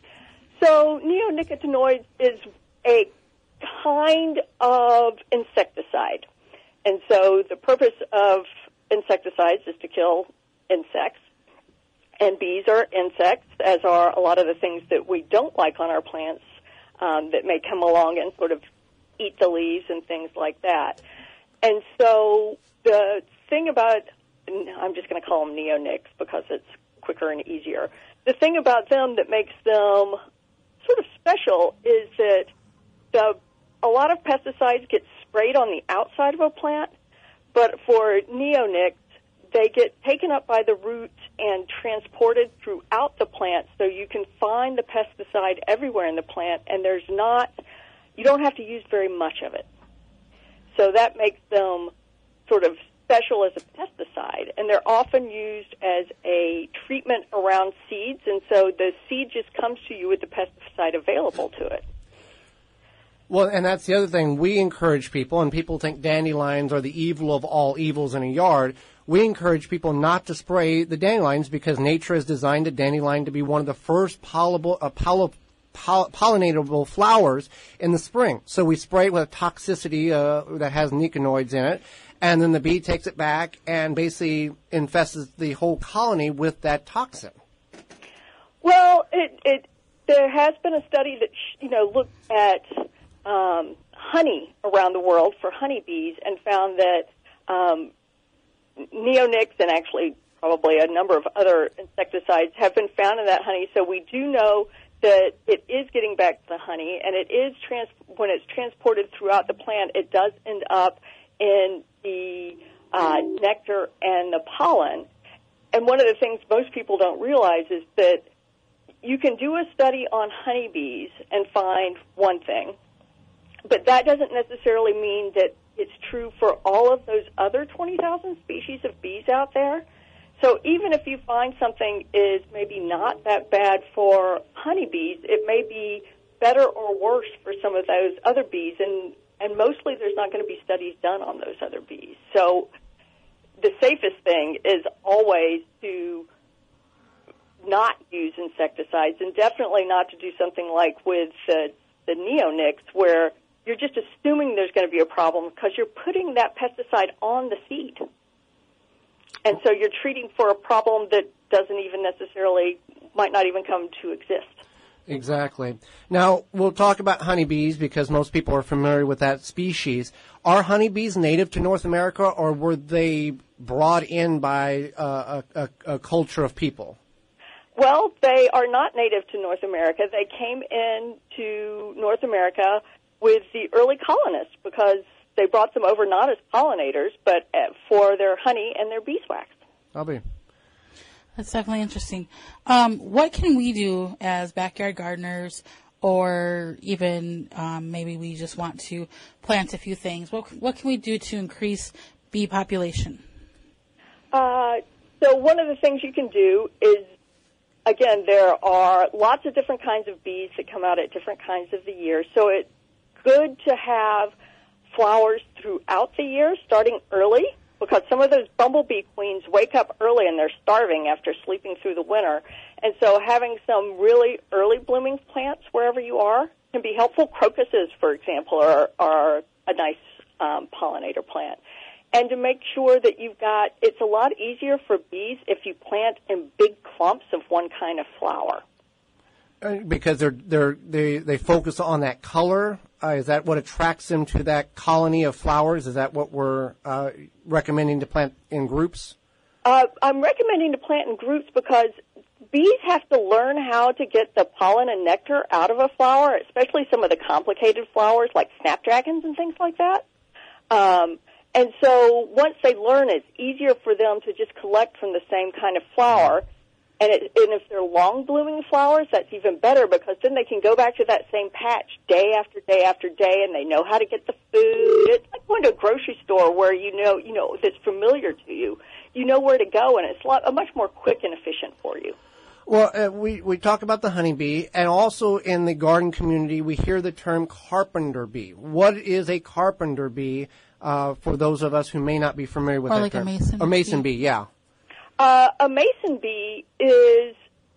So neonicotinoids is a kind of insecticide. And so the purpose of insecticides is to kill insects. And bees are insects, as are a lot of the things that we don't like on our plants um, that may come along and sort of eat the leaves and things like that. And so the thing about, I'm just going to call them neonics because it's quicker and easier. The thing about them that makes them sort of special is that the a lot of pesticides get sprayed on the outside of a plant, but for neonics, they get taken up by the roots and transported throughout the plant, so you can find the pesticide everywhere in the plant, and there's not, you don't have to use very much of it. So that makes them sort of special as a pesticide, and they're often used as a treatment around seeds, and so the seed just comes to you with the pesticide available to it. Well, and that's the other thing. We encourage people, and people think dandelions are the evil of all evils in a yard. We encourage people not to spray the dandelions because nature has designed a dandelion to be one of the first pollable, uh, poll, poll, pollinatable flowers in the spring. So we spray it with a toxicity uh, that has nicotinoids in it, and then the bee takes it back and basically infests the whole colony with that toxin. Well, it, it there has been a study that you know looked at um, honey around the world for honeybees and found that um, neonics and actually probably a number of other insecticides have been found in that honey. So we do know that it is getting back to the honey, and it is trans- when it's transported throughout the plant, it does end up in the uh, nectar and the pollen. And one of the things most people don't realize is that you can do a study on honeybees and find one thing, but that doesn't necessarily mean that it's true for all of those other twenty thousand species of bees out there. So even if you find something is maybe not that bad for honeybees, it may be better or worse for some of those other bees, and, and mostly there's not going to be studies done on those other bees. So the safest thing is always to not use insecticides, and definitely not to do something like with the, the neonics, where you're just assuming there's going to be a problem because you're putting that pesticide on the seed. And so you're treating for a problem that doesn't even necessarily, might not even come to exist. Exactly. Now, we'll talk about honeybees because most people are familiar with that species. Are honeybees native to North America, or were they brought in by uh, a, a, a culture of people? Well, they are not native to North America. They came in to North America with the early colonists because they brought them over not as pollinators, but for their honey and their beeswax. I'll be. That's definitely interesting. Um, what can we do as backyard gardeners, or even um, maybe we just want to plant a few things? What, what can we do to increase bee population? Uh, so one of the things you can do is, again, there are lots of different kinds of bees that come out at different kinds of the year. So it's good to have flowers throughout the year, starting early, because some of those bumblebee queens wake up early and they're starving after sleeping through the winter. And so having some really early blooming plants wherever you are can be helpful. Crocuses, for example, are, are a nice um, pollinator plant. And to make sure that you've got, it's a lot easier for bees if you plant in big clumps of one kind of flower. Because they're they're they they focus on that color. Uh, is that what attracts them to that colony of flowers? Is that what we're uh, recommending to plant in groups? Uh, I'm recommending to plant in groups because bees have to learn how to get the pollen and nectar out of a flower, especially some of the complicated flowers like snapdragons and things like that. Um, and so once they learn, it's easier for them to just collect from the same kind of flower. And, it, and if they're long-blooming flowers, that's even better because then they can go back to that same patch day after day after day, and they know how to get the food. It's like going to a grocery store where you know, you know, that's familiar to you. You know where to go, and it's a, lot, much more quick and efficient for you. Well, uh, we, we talk about the honeybee, and also in the garden community, we hear the term carpenter bee. What is a carpenter bee uh, for those of us who may not be familiar with or that like term? a mason a mason bee, bee, yeah. Uh, a mason bee is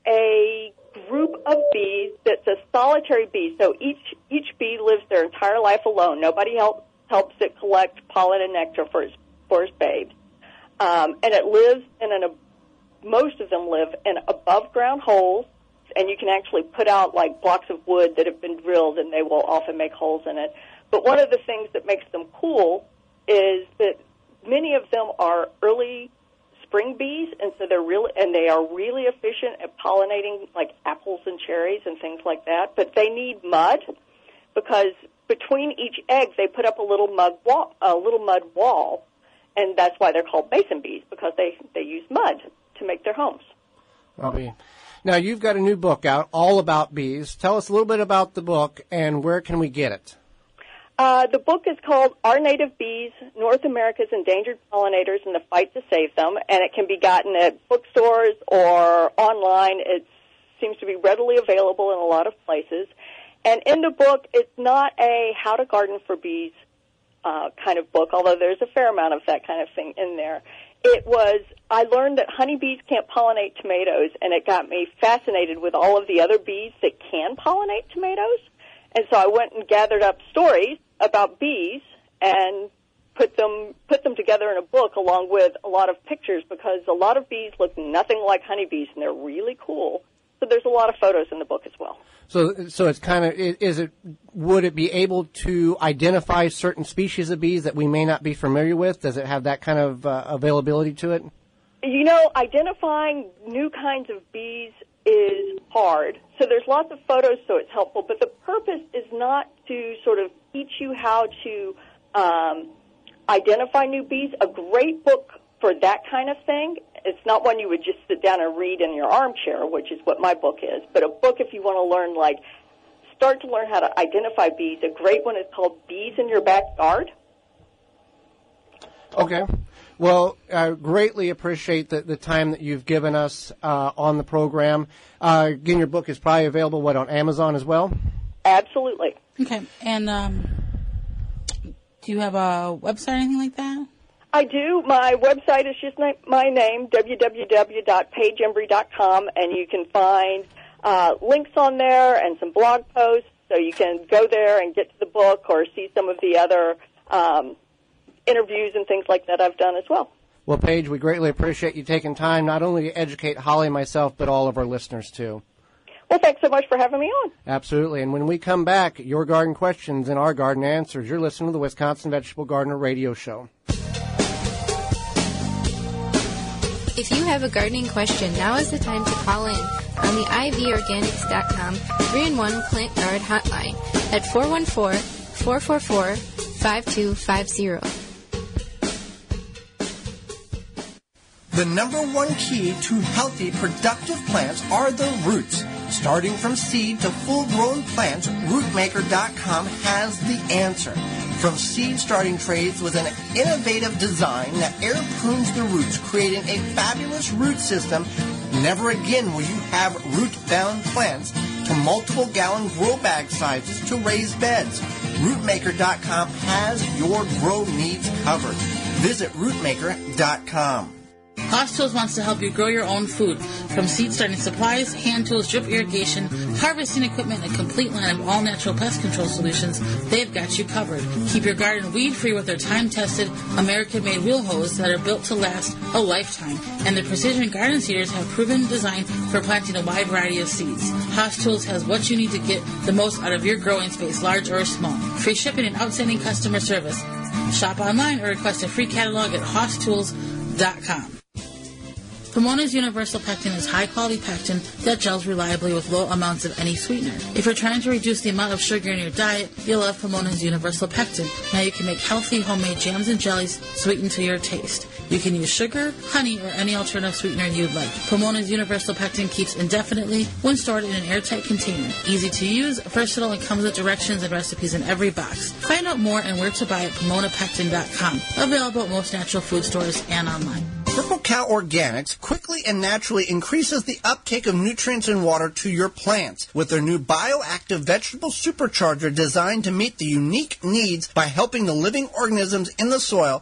a group of bees that's a solitary bee. So each each bee lives their entire life alone. Nobody help, helps it collect pollen and nectar for its, for its babes. Um, and it lives in an, most of them live in above-ground holes, and you can actually put out like blocks of wood that have been drilled, and they will often make holes in it. But one of the things that makes them cool is that many of them are early spring bees, and so they're really and they are really efficient at pollinating like apples and cherries and things like that. But they need mud because between each egg they put up a little mud wall, a little mud wall, and that's why they're called mason bees, because they they use mud to make their homes. Okay. Now you've got a new book out all about bees. Tell us a little bit about the book and where can we get it? Uh, the book is called Our Native Bees, North America's Endangered Pollinators in the Fight to Save Them, and it can be gotten at bookstores or online. It seems to be readily available in a lot of places. And in the book, it's not a how to garden for bees uh, kind of book, although there's a fair amount of that kind of thing in there. It was, I learned that honeybees can't pollinate tomatoes, and it got me fascinated with all of the other bees that can pollinate tomatoes. And so I went and gathered up stories about bees and put them put them together in a book along with a lot of pictures, because a lot of bees look nothing like honeybees, and they're really cool. So there's a lot of photos in the book as well. So, so it's kind of, is it, would it be able to identify certain species of bees that we may not be familiar with? Does it have that kind of uh, availability to it? You know, identifying new kinds of bees is hard. So there's lots of photos, so it's helpful. But the purpose is not to sort of teach you how to um, identify new bees. A great book for that kind of thing, it's not one you would just sit down and read in your armchair, which is what my book is. But a book if you want to learn, like, start to learn how to identify bees. A great one is called Bees in Your Backyard. Okay. Well, I greatly appreciate the, the time that you've given us uh, on the program. Uh, again, your book is probably available, what, on Amazon as well? Absolutely. Okay. And um, do you have a website or anything like that? I do. My website is just my name, w w w dot page embry dot com, and you can find uh, links on there and some blog posts, so you can go there and get to the book or see some of the other um interviews and things like that I've done as well. Well, Paige, we greatly appreciate you taking time not only to educate Holly and myself, but all of our listeners, too. Well, thanks so much for having me on. Absolutely. And when we come back, your garden questions and our garden answers. You're listening to the Wisconsin Vegetable Gardener Radio Show. If you have a gardening question, now is the time to call in on the I V organics dot com three in one Plant Guard hotline at four one four, four four four, five two five zero. The number one key to healthy, productive plants are the roots. Starting from seed to full-grown plants, root maker dot com has the answer. From seed starting trays with an innovative design that air prunes the roots, creating a fabulous root system, never again will you have root-bound plants, to multiple gallon grow bag sizes to raised beds. root maker dot com has your grow needs covered. Visit root maker dot com. Hoss Tools wants to help you grow your own food. From seed starting supplies, hand tools, drip irrigation, harvesting equipment, and a complete line of all-natural pest control solutions, they've got you covered. Keep your garden weed-free with their time-tested, American-made wheel hose that are built to last a lifetime. And their precision garden seeders have proven design for planting a wide variety of seeds. Hoss Tools has what you need to get the most out of your growing space, large or small. Free shipping and outstanding customer service. Shop online or request a free catalog at hoss tools dot com. Pomona's Universal Pectin is high-quality pectin that gels reliably with low amounts of any sweetener. If you're trying to reduce the amount of sugar in your diet, you'll love Pomona's Universal Pectin. Now you can make healthy homemade jams and jellies sweetened to your taste. You can use sugar, honey, or any alternative sweetener you'd like. Pomona's Universal Pectin keeps indefinitely when stored in an airtight container. Easy to use, versatile, and comes with directions and recipes in every box. Find out more and where to buy at pomona pectin dot com. Available at most natural food stores and online. Purple Cow Organics quickly and naturally increases the uptake of nutrients and water to your plants with their new bioactive vegetable supercharger designed to meet the unique needs by helping the living organisms in the soil help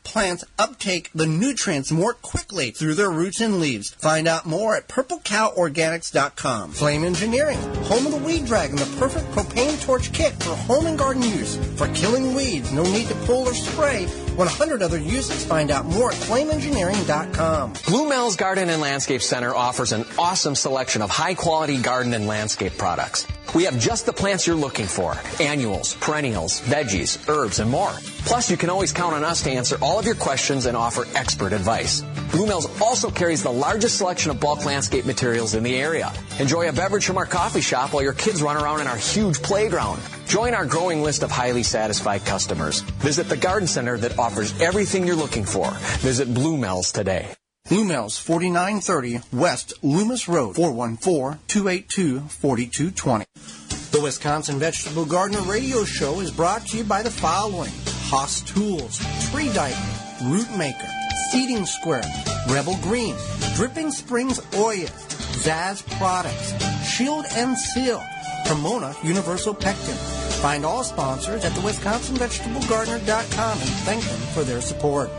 plants uptake the nutrients more quickly through their roots and leaves. Find out more at purple cow organics dot com. Flame Engineering, home of the Weed Dragon, the perfect propane torch kit for home and garden use. For killing weeds, no need to pull or spray. one hundred other uses. Find out more at flame engineering dot com. Blue Mel's Garden and Landscape Center offers an awesome selection of high-quality garden and landscape products. We have just the plants you're looking for: annuals, perennials, veggies, herbs, and more. Plus, you can always count on us to answer all of your questions and offer expert advice. Blue Mel's also carries the largest selection of bulk landscape materials in the area. Enjoy a beverage from our coffee shop while your kids run around in our huge playground. Join our growing list of highly satisfied customers. Visit the garden center that offers everything you're looking for. Visit Blue Mel's today. Blue Mel's, forty-nine thirty West Loomis Road, four one four, two eight two, four two two zero. The Wisconsin Vegetable Gardener Radio Show is brought to you by the following: Haas Tools, Tree Diker, Root Maker, Seeding Square, Rebel Green, Dripping Springs Oil, Zaz Products, Shield and Seal, Pomona Universal Pectin. Find all sponsors at the wisconsin vegetable gardener dot com and thank them for their support.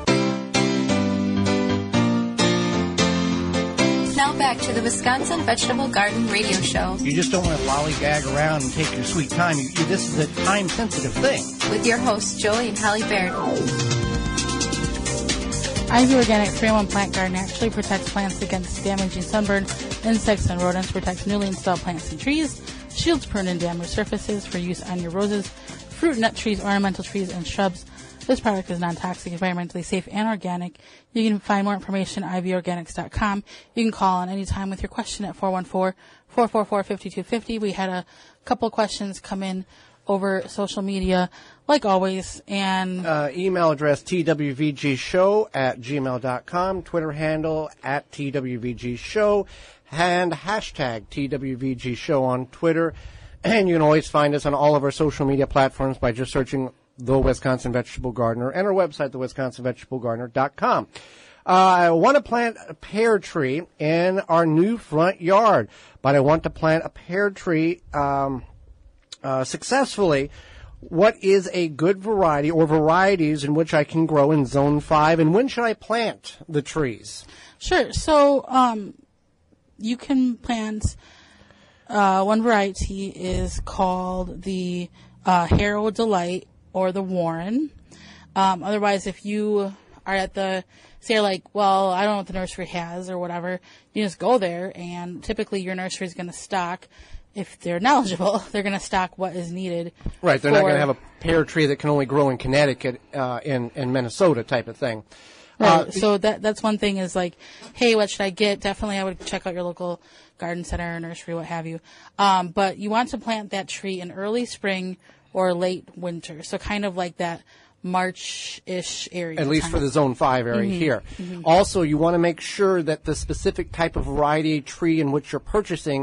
Now back to the Wisconsin Vegetable Garden Radio Show You just don't want to lollygag around and take your sweet time. You, you, this is a time-sensitive thing. with your hosts, Joey and Hallie Baird. Ivy Organic three in one Plant Guard naturally protects plants against damaging sunburn, insects, and rodents, protects newly installed plants and trees, shields prune and damaged surfaces for use on your roses, fruit and nut trees, ornamental trees, and shrubs. This product is non-toxic, environmentally safe, and organic. You can find more information at ivy organics dot com. You can call on any time with your question at four one four, four four four, five two five zero. We had a couple of questions come in over social media, like always, and Uh, email address t w v g show at gmail dot com, Twitter handle at t w v g show, and hashtag t w v g show on Twitter. And you can always find us on all of our social media platforms by just searching The Wisconsin Vegetable Gardener and our website, the wisconsin vegetable gardener dot com. Uh, I want to plant a pear tree in our new front yard, but I want to plant a pear tree um, uh, successfully. What is a good variety or varieties in which I can grow in Zone five, and when should I plant the trees? sure. So, um, you can plant, uh, one variety is called the, uh, Harrow Delight or the Warren. Um, otherwise, if you are at the, say like, well, I don't know what the nursery has or whatever, you just go there, and typically your nursery is going to stock, if they're knowledgeable, they're going to stock what is needed. Right, they're not for- going to have a pear tree that can only grow in Connecticut, uh, in, in Minnesota type of thing. Right. Uh, so that that's one thing is like, hey, what should I get? Definitely, I would check out your local garden center or nursery, what have you. Um, but you want to plant that tree in early spring or late winter, so kind of like that March-ish area. At least time. for the Zone five area Mm-hmm. here. Mm-hmm. Also, you want to make sure that the specific type of variety tree in which you're purchasing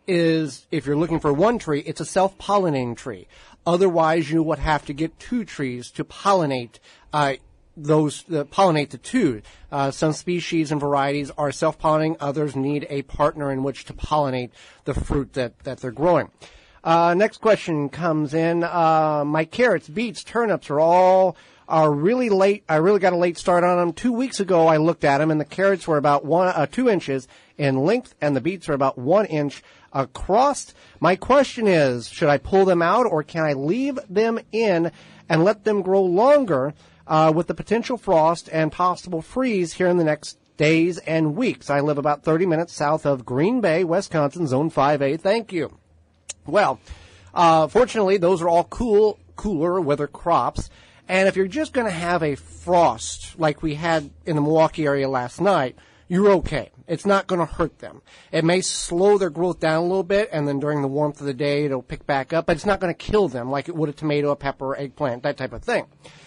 is, if you're looking for one tree, it's a self-pollinating tree. Otherwise, you would have to get two trees to pollinate uh, those uh, pollinate the two. Uh, some species and varieties are self-pollinating. Others need a partner in which to pollinate the fruit that, that they're growing. Uh, next question comes in. Uh, my carrots, beets, turnips are all are really late. I really got a late start on them. Two weeks ago, I looked at them, and the carrots were about one, uh, two inches in length, and the beets are about one inch across. My question is, should I pull them out, or can I leave them in and let them grow longer uh, with the potential frost and possible freeze here in the next days and weeks? I live about thirty minutes south of Green Bay, Wisconsin, Zone five A. Thank you. Well, uh, fortunately, those are all cool, cooler weather crops. And if you're just going to have a frost like we had in the Milwaukee area last night, you're okay. It's not going to hurt them. It may slow their growth down a little bit, and then during the warmth of the day, it'll pick back up, but it's not going to kill them like it would a tomato, a pepper, eggplant, that type of thing.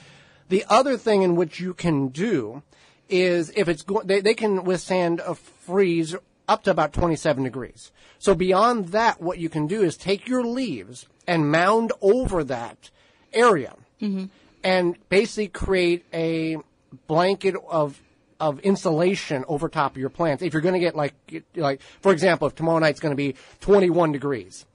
The other thing in which you can do is if it's go- they, they can withstand a freeze up to about twenty-seven degrees. So beyond that, what you can do is take your leaves and mound over that area, mm-hmm. and basically create a blanket of of insulation over top of your plants. If you're going to get like like for example, if tomorrow night's going to be twenty-one degrees,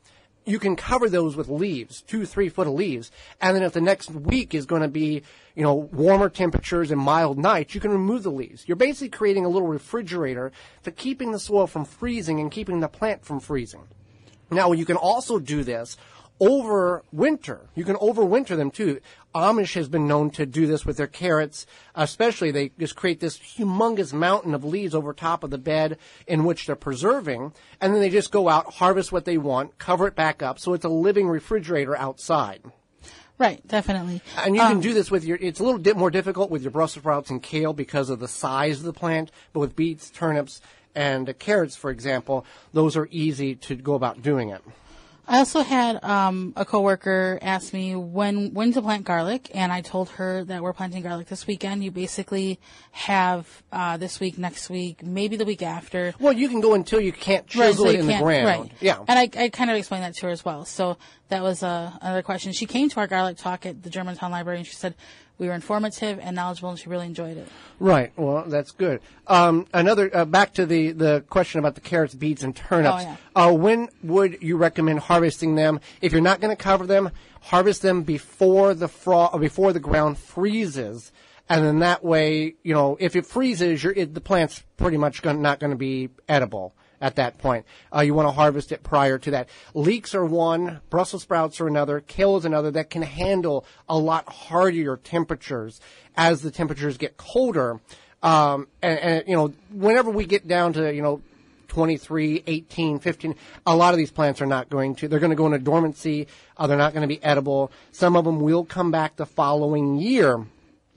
you can cover those with leaves, two, three foot of leaves. And then if the next week is going to be, you know, warmer temperatures and mild nights, you can remove the leaves. You're basically creating a little refrigerator to keeping the soil from freezing and keeping the plant from freezing. Now, you can also do this over winter. You can overwinter them too. Amish has been known to do this with their carrots, especially they just create this humongous mountain of leaves over top of the bed in which they're preserving, and then they just go out, harvest what they want, cover it back up, so it's a living refrigerator outside. Right, definitely. And you um, can do this with your, it's a little bit more difficult with your Brussels sprouts and kale because of the size of the plant, but with beets, turnips, and uh, carrots, for example, those are easy to go about doing it. I also had um, a coworker ask me when when to plant garlic, and I told her that we're planting garlic this weekend. You basically have uh, this week, next week, maybe the week after. Well, you can go until you can't chisel right, so it in the ground. Right. Yeah. And I, I kind of explained that to her as well. So that was uh, another question. She came to our garlic talk at the Germantown Library, and she said we were informative and knowledgeable, and she really enjoyed it. Right. Well, that's good. Um, another uh, back to the, the question about the carrots, beets, and turnips. Oh, yeah. Uh, when would you recommend harvesting them? If you're not going to cover them, harvest them before the fro- or before the ground freezes, and then that way, you know, if it freezes, you're, it, the plant's pretty much gonna, not going to be edible at that point. Uh, you want to harvest it prior to that. Leeks are one, Brussels sprouts are another, kale is another that can handle a lot hardier temperatures as the temperatures get colder. Um, and, and, you know, whenever we get down to, you know, twenty-three, eighteen, fifteen, a lot of these plants are not going to, they're going to go into dormancy, uh, they're not going to be edible. Some of them will come back the following year,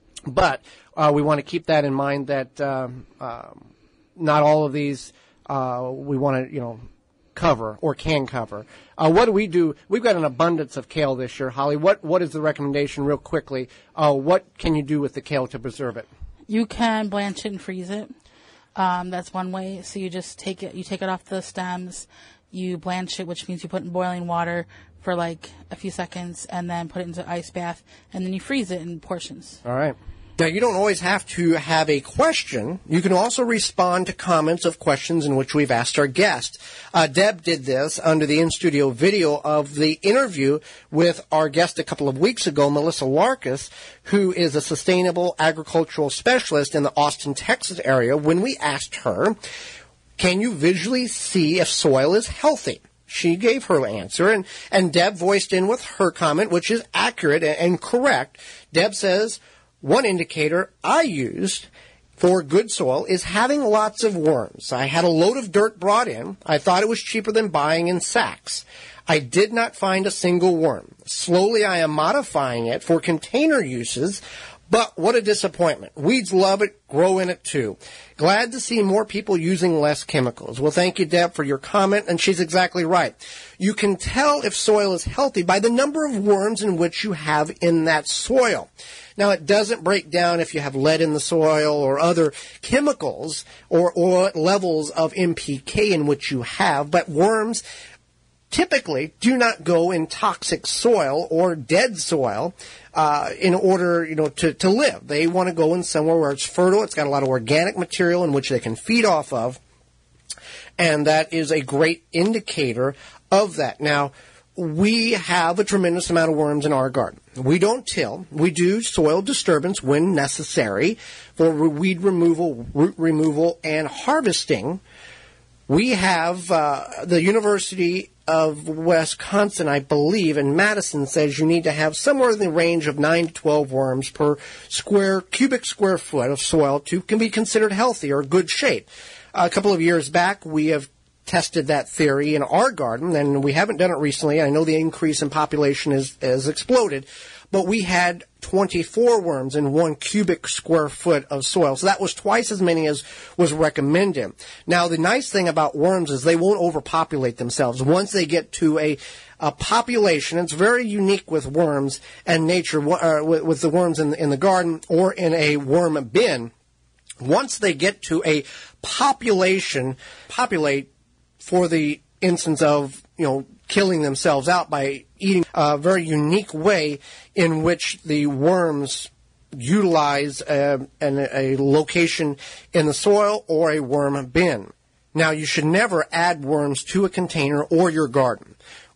but uh, we want to keep that in mind that um, uh, not all of these Uh, we want to, you know, cover or can cover. Uh, what do we do? We've got an abundance of kale this year, Holly. What What is the recommendation, real quickly? Uh, what can you do with the kale to preserve it? You can blanch it and freeze it. Um, that's one way. So you just take it, you take it off the stems, you blanch it, which means you put it in boiling water for like a few seconds, and then put it into ice bath, and then you freeze it in portions. All right. Now, you don't always have to have a question. You can also respond to comments of questions in which we've asked our guest. Uh, Deb did this under the in-studio video of the interview with our guest a couple of weeks ago, Melissa Larkus, who is a sustainable agricultural specialist in the Austin, Texas area, when we asked her, can you visually see if soil is healthy? She gave her answer, and, and Deb voiced in with her comment, which is accurate and, and correct. Deb says, one indicator I used for good soil is having lots of worms. I had a load of dirt brought in. I thought it was cheaper than buying in sacks. I did not find a single worm. Slowly I am modifying it for container uses, but what a disappointment. Weeds love it, grow in it too. Glad to see more people using less chemicals. Well, thank you, Deb, for your comment, and she's exactly right. You can tell if soil is healthy by the number of worms in which you have in that soil. Now, it doesn't break down if you have lead in the soil or other chemicals or, or levels of N P K in which you have, but worms typically do not go in toxic soil or dead soil uh, in order, you know, to, to live. They want to go in somewhere where it's fertile, it's got a lot of organic material in which they can feed off of, and that is a great indicator of that. Now, we have a tremendous amount of worms in our garden. We don't till. We do soil disturbance when necessary for weed removal, root removal, and harvesting. We have uh, the University of Wisconsin, I believe, in Madison says you need to have somewhere in the range of nine to twelve worms per square cubic square foot of soil to can be considered healthy or good shape. Uh, a couple of years back, we have tested that theory in our garden, and we haven't done it recently. I know the increase in population has, has exploded, but we had twenty-four worms in one cubic square foot of soil. So that was twice as many as was recommended. Now, the nice thing about worms is they won't overpopulate themselves. Once they get to a, a population, it's very unique with worms and nature, uh, with, with the worms in, in the garden or in a worm bin. Once they get to a population, populate for the instance of, you know, killing themselves out by eating a very unique way in which the worms utilize a, an, a location in the soil or a worm bin. Now, you should never add worms to a container or your garden.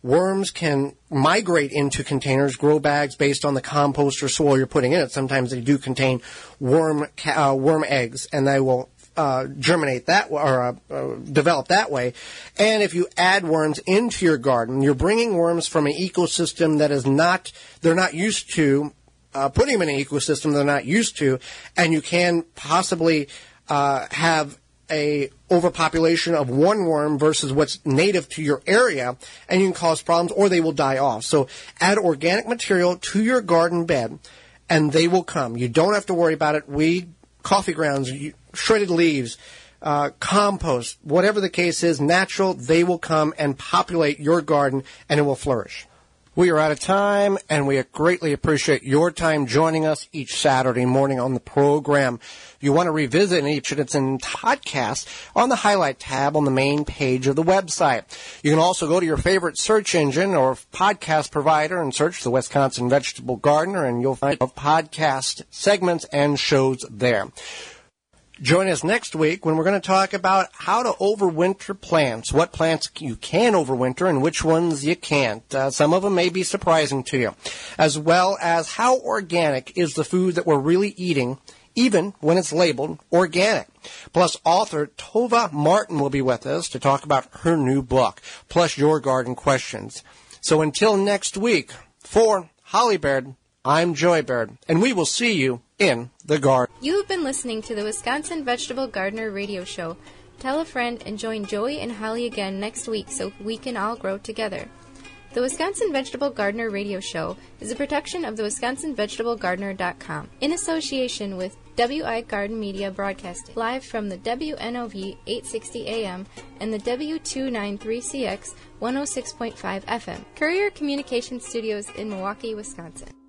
Worms can migrate into containers, grow bags based on the compost or soil you're putting in it. Sometimes they do contain worm uh, worm eggs, and they will uh, germinate that way, or uh, uh, develop that way. And if you add worms into your garden, you're bringing worms from an ecosystem that is not they're not used to. Uh, putting them in an ecosystem they're not used to, and you can possibly uh, have a overpopulation of one worm versus what's native to your area, and you can cause problems, or they will die off. So add organic material to your garden bed, and they will come. You don't have to worry about it. Weed, coffee grounds, shredded leaves, uh, compost, whatever the case is, natural, they will come and populate your garden, and it will flourish. We are out of time, and we greatly appreciate your time joining us each Saturday morning on the program. If you want to revisit each of its in podcast on the highlight tab on the main page of the website. You can also go to your favorite search engine or podcast provider and search the Wisconsin Vegetable Gardener, and you'll find podcast segments and shows there. Join us next week when we're going to talk about how to overwinter plants, what plants you can overwinter and which ones you can't. Uh, some of them may be surprising to you, as well as how organic is the food that we're really eating, even when it's labeled organic. Plus, author Tova Martin will be with us to talk about her new book, plus your garden questions. So until next week, for Holly Baird, I'm Joy Baird, and we will see you in the garden. You have been listening to the Wisconsin Vegetable Gardener Radio Show. Tell a friend and join Joey and Holly again next week so we can all grow together. The Wisconsin Vegetable Gardener Radio Show is a production of the Wisconsin Vegetable Gardener dot com in association with W I Garden Media Broadcasting, live from the W N O V eight sixty A M and the W two ninety-three C X one oh six point five F M, Courier Communication Studios in Milwaukee, Wisconsin.